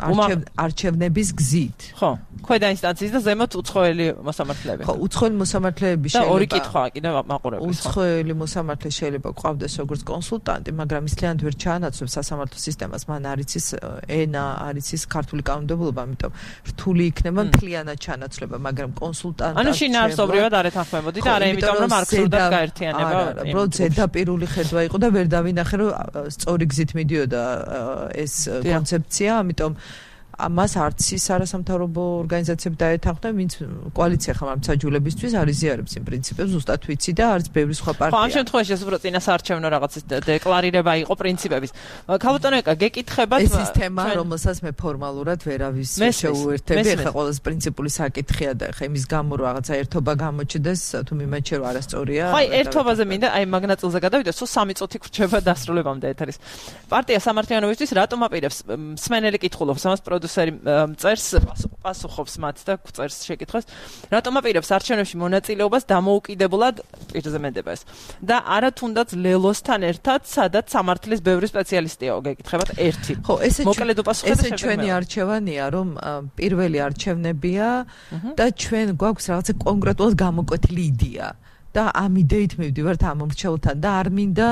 არჩევნების გზით. ხო, ქვედა ინსტანციის და ზემოთ უცხოელი მოსამართლეები. ხო, უცხოელი მოსამართლეები შეიძლება. და ორი კითხვა კიდევ მაყურებლის. უცხოელი მოსამართლე შეიძლება გვყავდეს როგორც კონსულტანტი, მაგრამ ის მთლიანად ვერ ჩაანაცვლებს სასამართლო სისტემას, მან არ იცის ენა, არ იცის ქართული კანონმდებლობა, ამიტომ რთული იქნება მთლიანად ჩანაცვლება, მაგრამ კონსულტანტად ანუ შინაარსობრივად არ ეთანხმებოდი და არა იმიტომ რომ არ გსურდათ გაერთიანება. არა, ზედაპირული ხედვა იყო და ვერ დავინახე რომ სწორი გზით მიდიოდა ეს კონცეფცია, ამიტომ ამას არც ის არასამთავრობო ორგანიზაციები დაეთანხმდა, ვინც კოალიცია ხარ მსაჯულებისთვის არ იზიარებს იმ პრინციპებს, ზუსტად ვიცი და არც ბევრი სხვა პარტია. ხო, ამ შემთხვევაში ეს უბრალოდ წინასაარჩევნო რაღაცის დეკლარირება იყო პრინციპების. ქალბატონო ეკა, გეკითხებათ ეს ის თემა, რომელსაც მე ფორმალურად ვერავის შეუერთები, ეხლა ყოველს პრინციპული საკითხია და ეხლა იმის გამო რომ რაღაცა ერთობა გამოჩნდეს, თუ მიმაჩე რომ არასწორია. ხო, ერთობაზე მინდა აი მაგნაწილზე გადავიდე, სულ 3 წუთი გრჩება დასრულებამდე ეთერის. პარტია სამართლიანობისთვის რატომ აპირებს მსმენელი კითხულობს ამას პროდიუსერი წერს პასუხობს მათ და წერს შეკითხვას რატომ აპირებს არჩევნებში მონაწილეობას დამოუკიდებლად პირზე მენდება ეს და არა თუნდაც ლელოსთან ერთად სადაც სამართლის ბევრი სპეციალისტია გეკითხებათ ერთი ხო ესე მოკლედ უპასუხეთ ეს ჩვენი არჩევანია რომ პირველი არჩევნებია და ჩვენ გვაქვს რაღაცა კონკრეტულად გამოკვეთილი იდეა და ამ იდეით მივდივართ ამ მომრჩეულთან და არ მინდა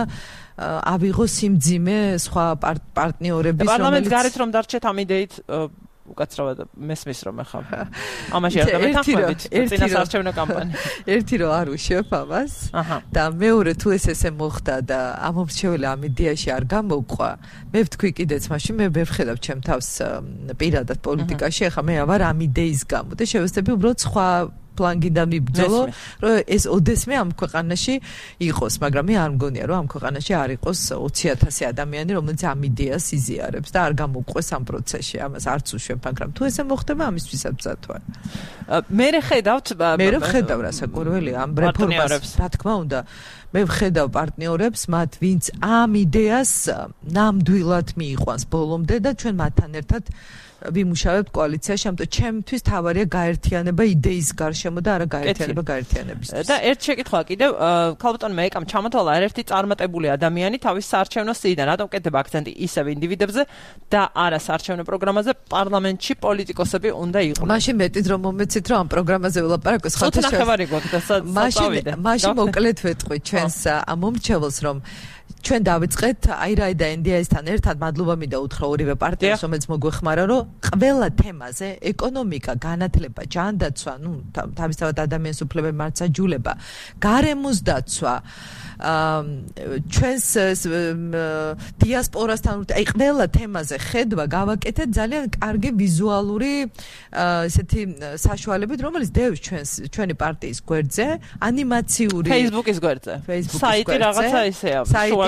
ავიღო სიმძიმე სხვა პარტნიორების რომელიც პარლამენტს გარეთ რომ დარჩეთ ამ იდეით უკაცრავად მესმის რომ ახლა ამაში არ გამეთანხმებით წინასაარჩევნო კამპანია ერთი რომ არ უშვებ ამას და მეორე თუ ესე მოხდა და ამ მომრჩეველი ამ იდეაში არ გამოვყვა მე ვთქვი კიდეც მაშინ მე ვხედავ ჩემ თავს პირადად პოლიტიკაში ახლა მე ვარ ამ იდეის გამო და შევეცდები უბრალოდ სხვა ფლანგიდან მიბრძოლო, რომ ეს ოდესმე ამ ქვეყანაში იყოს, მაგრამ მე არ მგონია, რომ ამ ქვეყანაში არ იყოს 20,000 ადამიანი, რომელიც ამ იდეას იზიარებს და არ გამოგყვეს ამ პროცესში. ამას არც უშვებ, მაგრამ თუ ესე მოხდება, ამისთვისაც მზად ვარ. მე ხედავთ მე ვხედავ რასაკვირველია ამ რეფორმას, რა თქმა უნდა. მე ვხედავ პარტნიორებს, მათ ვინც ამ იდეას ნამდვილად მიიყვანს ბოლომდე და ჩვენ მათთან ერთად ვიმუშავებთ კოალიციაში, ამიტომ ჩემთვის თავარია გაერთიანება იდეის გარშემო და არა გაერთიანება გაერთიანებისთვის. და ერთ შეკითხვა კიდევ, ქალბატონმა ეკამ ჩამოთვალა ერთ-ერთი წარმატებული ადამიანი თავის საარჩევნო სიიდან, რატომ კეთდება აქცენტი ისევ ინდივიდებზე და არა საარჩევნო პროგრამაზე, პარლამენტში პოლიტიკოსები უნდა იყვნენ. მაშინ მეტიც რომ მომეცით, რომ ამ პროგრამაზე ვილაპარაკოს, ხოთა ნახევარი გვაქვს და მაშინ მოკლედ ვეტყვი ჩვენს მომრჩეველს, რომ ჩვენ დავიწყეთ აირაი და NDI-სთან ერთად მადლობა მინდა უთხრა ორივე პარტიას, რომელიც მოგვეხმარა, რომ ყველა თემაზე, ეკონომიკა, განათლება, ჯანდაცვა, თავისთავად ადამიანის უფლებები, მართლმსაჯულება, გარემოს დაცვა, ჩვენს დიასპორასთან, აი ყველა თემაზე ხედვა გავაკეთეთ ძალიან კარგი ვიზუალური ესეთი საშუალებით, რომელიც დევს ჩვენი პარტიის გვერდზე, ანიმაციური Facebook-ის გვერდზე. საიტი რაღაცა ისეა.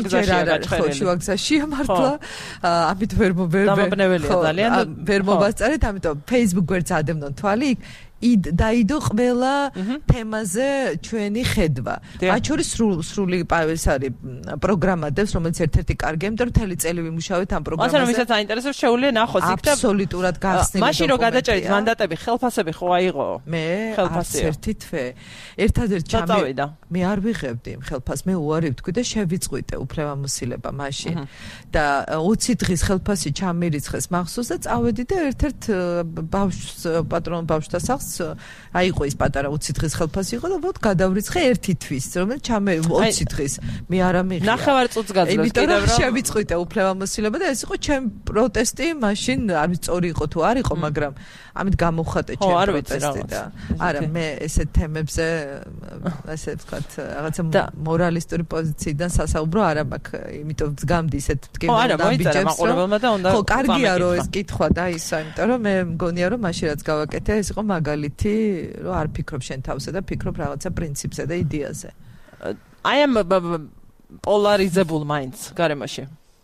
შუაგზაშია მართლა. ამით ვერ დამაბნეველია ძალიან. ვერ მოვასწარეთ, ამიტომ Facebook გვერდს ადევნონ თვალი. დაიდო ყველა თემაზე ჩვენი ხედვა. მათ შორის სრული ეს არის პროგრამა დევს, რომელიც ერთ-ერთი კარგია, იმიტომ რომ თელი წელი ვიმუშავეთ ამ პროგრამაზე. ასე რომ ვისაც აინტერესებს, შეუძლია ნახოს იქ და აბსოლუტურად გახსნილი. მაშინ რომ გადაჭერით მანდატები, ხელფასები ხო აიღო? მე ერთი თვე. ერთადერთ მე არ ვიღებდი იმ ხელფასს, მე უარი ვთქვი და შევიწყვიტე უფლებამოსილება მაშინ. და 20 დღის ხელფასი ჩამირიცხეს მახსოვს და წავედი და ერთ-ერთ ბავშვს, პატრონ ბავშვთა სახლს აიყო ის პატარა 20 დღის ხელფასი იყო და ვთქვი გადავრიცხე ერთი თვის, რომელიც 20 დღის მე არ ამიღია. ნახევარ წუთს გაძლევს კიდევ რომ შევიწყვიტე უფლებამოსილება და ეს იყო ჩემი პროტესტი, მაშინ არ ვიცი სწორი იყო თუ არ იყო, მაგრამ ამით გამოვხატე ჩემი პროტესტი და არა მე ესეთ თემებზე ასე ვთქვათ რაღაცა მორალისტური პოზიციიდან სასაუბრო არ მაქვს, იმიტომ გამდი ისეთ ტკივილებებს ხო კარგია რომ ეს კითხვა დაისვა, იმიტომ რომ მე მგონია რომ მაშინ რაც გავაკეთე ეს იყო მაგალითი, რომ არ ფიქრობ შენ თავზე და ფიქრობ რაღაცა პრინციპზე და იდეაზე. I am polarizable minds გარემოში.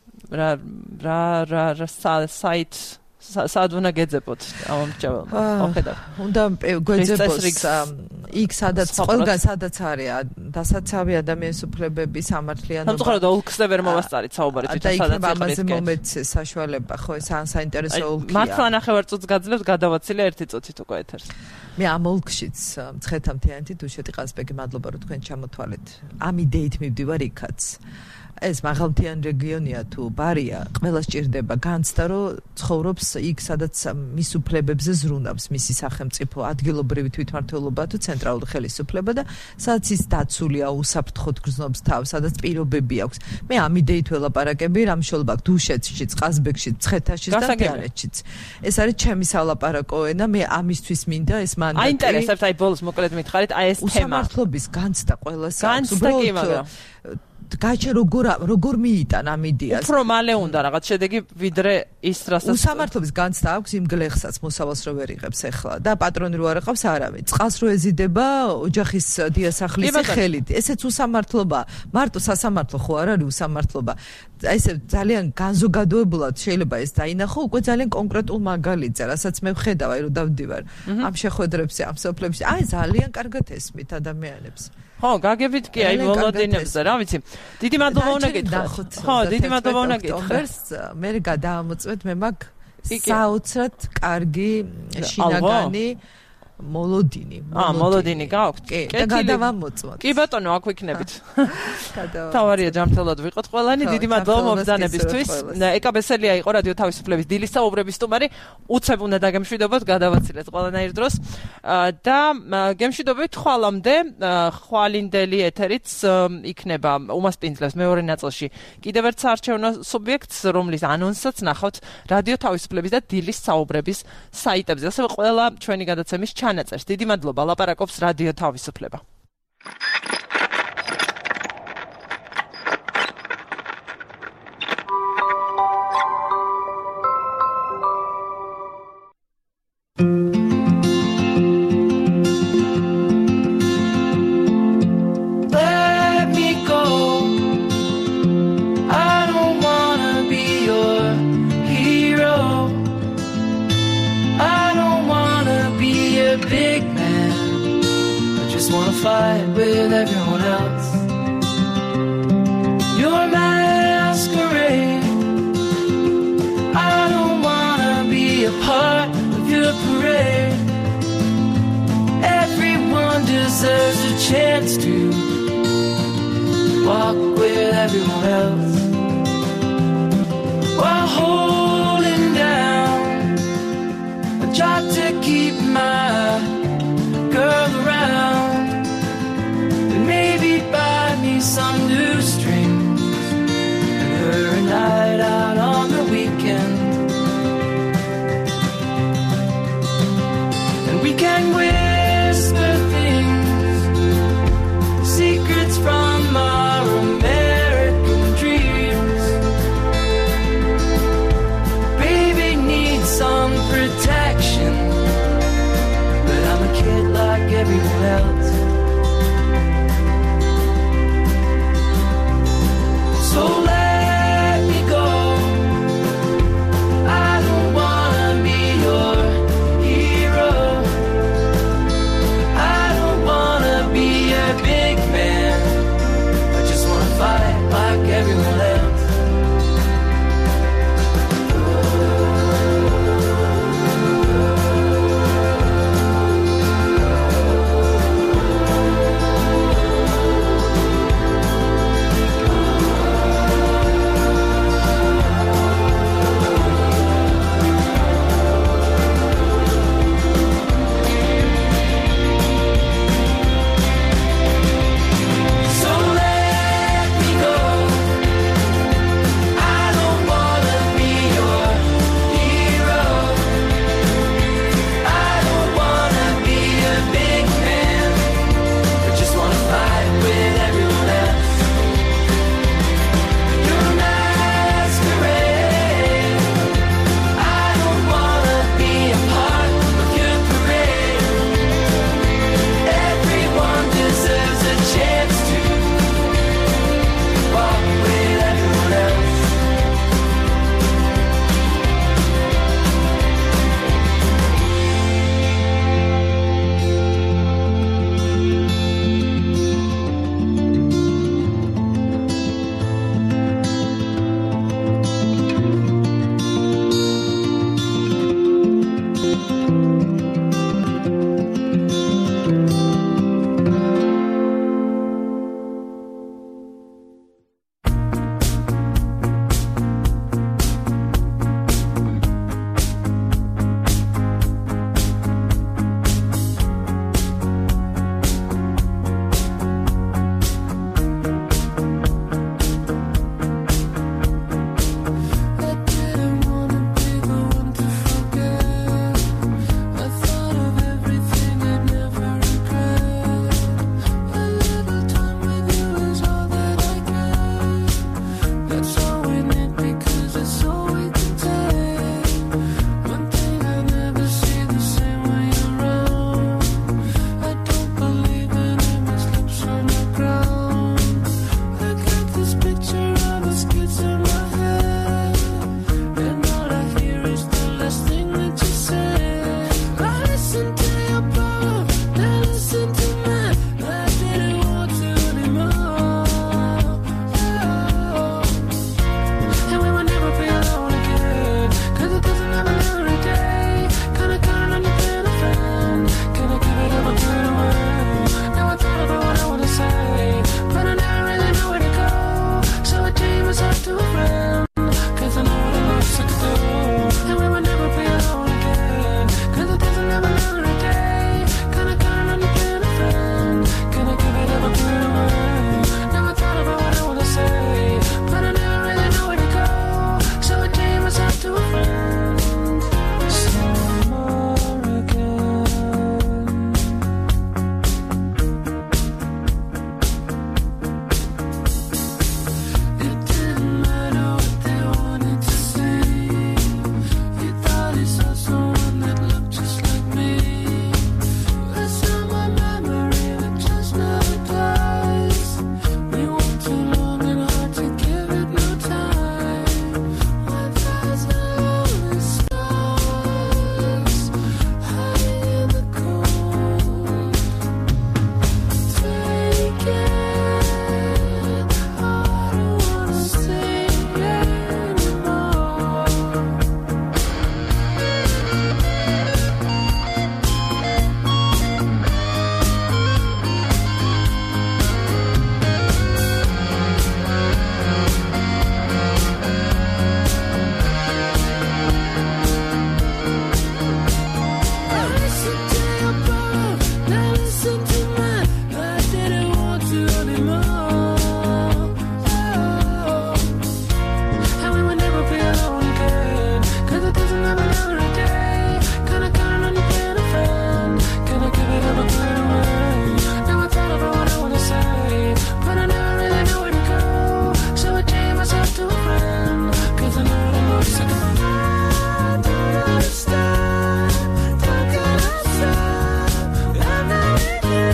რა საით სად უნდა გეძებოთ ამ მრჩეველმა? ოხედავ. უნდა გვეძებოს იქ სადაც ყველგან სადაც არის დასაცავი ადამიანის უფლებები, სამართლიანობა. სამწუხაროდ ოლქზე ვერ მოვასწარით საუბარი თვითონ სადაც იქნება ამაზე მომეცე საშუალება, ხო ეს საინტერესო ოლქია. მართლა ნახევარ წუთს გაძლევს, გადავაცილე 1 წუთით უკვე ეთერს. მე ამ ოლქშიც მცხეთა-მთიანეთი დუშეთი ყაზბეგი მადლობა რომ თქვენ ჩამოთვალეთ. ამ იდეით მივდივარ იქაც. ეს მაღალმთიანი რეგიონია თუ ბარია, ყველა სჭირდება განცდა, რომ ცხოვრობს იქ, სადაც მის უფლებებზე ზრუნავს მისი სახელმწიფო, ადგილობრივი თვითმმართველობა თუ ცენტრალური ხელისუფლება და სადაც ის დაცულია, უსაფრთხოდ გრძნობს თავს, სადაც პირობები აქვს. მე ამ იდეით ველაპარაკები, რამშოლობა დუშეთშიც, ყაზბეგშიც, მცხეთაშიც და მთიანეთშიც. ეს არის ჩემი სალაპარაკო ენა, მე ამისთვის მინდა ეს მანდატი. აინტერესებს, აი ბოლოს მოკლედ მითხარით, აი ეს თემა. უსამართლობის განცდა ყველას აქვს. განცდა კი, მაგრამ გაჩე როგორ მიიტან ამ იდეას. უფრო მალე უნდა რაღაც შედეგი ვიდრე ის რასაც უსამართლობის განცდა აქვს იმ გლეხსაც მოსავალს რო ვერ იღებს ახლა და პატრონი რო არ აყავს არავინ. წყალს რო ეზიდება ოჯახის დიასახლის ხელით. ესეც უსამართლობა. მარტო სასამართლო ხო არ არის უსამართლობა. ესე ძალიან განზოგადოებულად შეიძლება ეს დაინახო უკვე ძალიან კონკრეტულ მაგალითზე, რასაც მე ვხედავ, აი რომ დავდივარ ამ შეხვედრებზე, ამ სოფლებში. აი ძალიან კარგად ესმით ადამიანებს. ხო, გაგებით კი აი ვოლოდინებზე, რა ვიცი. დიდი მადლობა უნდა გითხრათ. ხო, დიდი მადლობა უნდა გითხრათ. მე გადაამოწმეთ, მე მაქვს საოცრად კარგი შინაგანი მოლოდინი. მოლოდინი გაქვთ? კი, და გადავამოწმოთ. კი ბატონო, აქ ვიქნებით. თავარია ჯანმრთელად ვიყოთ ყველანი. დიდი მადლობა მობრძანებისთვის. ეკაბესელია იყო რადიო თავისუფლების დილის საუბრების სტუმარი. უცებ უნდა დაგემშვიდობოთ, გადავაცილეთ ყველანაირ დროს. და გემშვიდობებით ხვალამდე, ხვალინდელი ეთერიც იქნება უმასპინძლებს მეორე ნაწილში. კიდევ ერთ საარჩევნო სუბიექტს, რომლის ანონსსაც ნახავთ რადიო თავისუფლების და დილის საუბრების საიტებზე. ასევე ყველა ჩვენი გადაცემის ჩანაწერს. დიდი მადლობა, ლაპარაკობს რადიო თავისუფლება. fight with everyone else. Your masquerade, I don't wanna be a part of your parade. Everyone deserves a chance to walk with everyone else, while holding down a job to keep my girl around, and maybe buy me some new strings and her a night out on the weekend. And we can whisper things, secrets from our American dreams. Baby needs some protection, but I'm a kid like everyone else. So let me go, I don't wanna be your hero, I don't wanna be a big man, I just wanna fight like everyone else. never know every day. Gonna count on you being a friend. Gonna give it up a good away. Now I thought about what I wanna say, but I never really know where to go. So I changed myself to a friend, 'cause I know the most I can find. I don't understand. How can I stop? I'm not with you.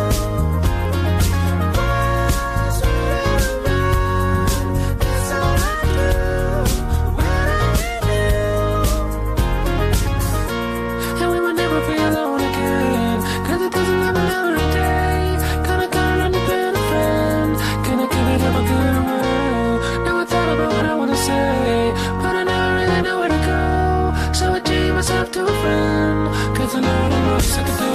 What's right or wrong? That's all I do when I'm with you. And we will never be alone again, 'cause it doesn't happen every day. Gonna count on you being a friend. Gonna give it up a good way. Now I thought about what I wanna say, but I never really know where to go. So I changed myself to a friend, 'cause I know the most I can do.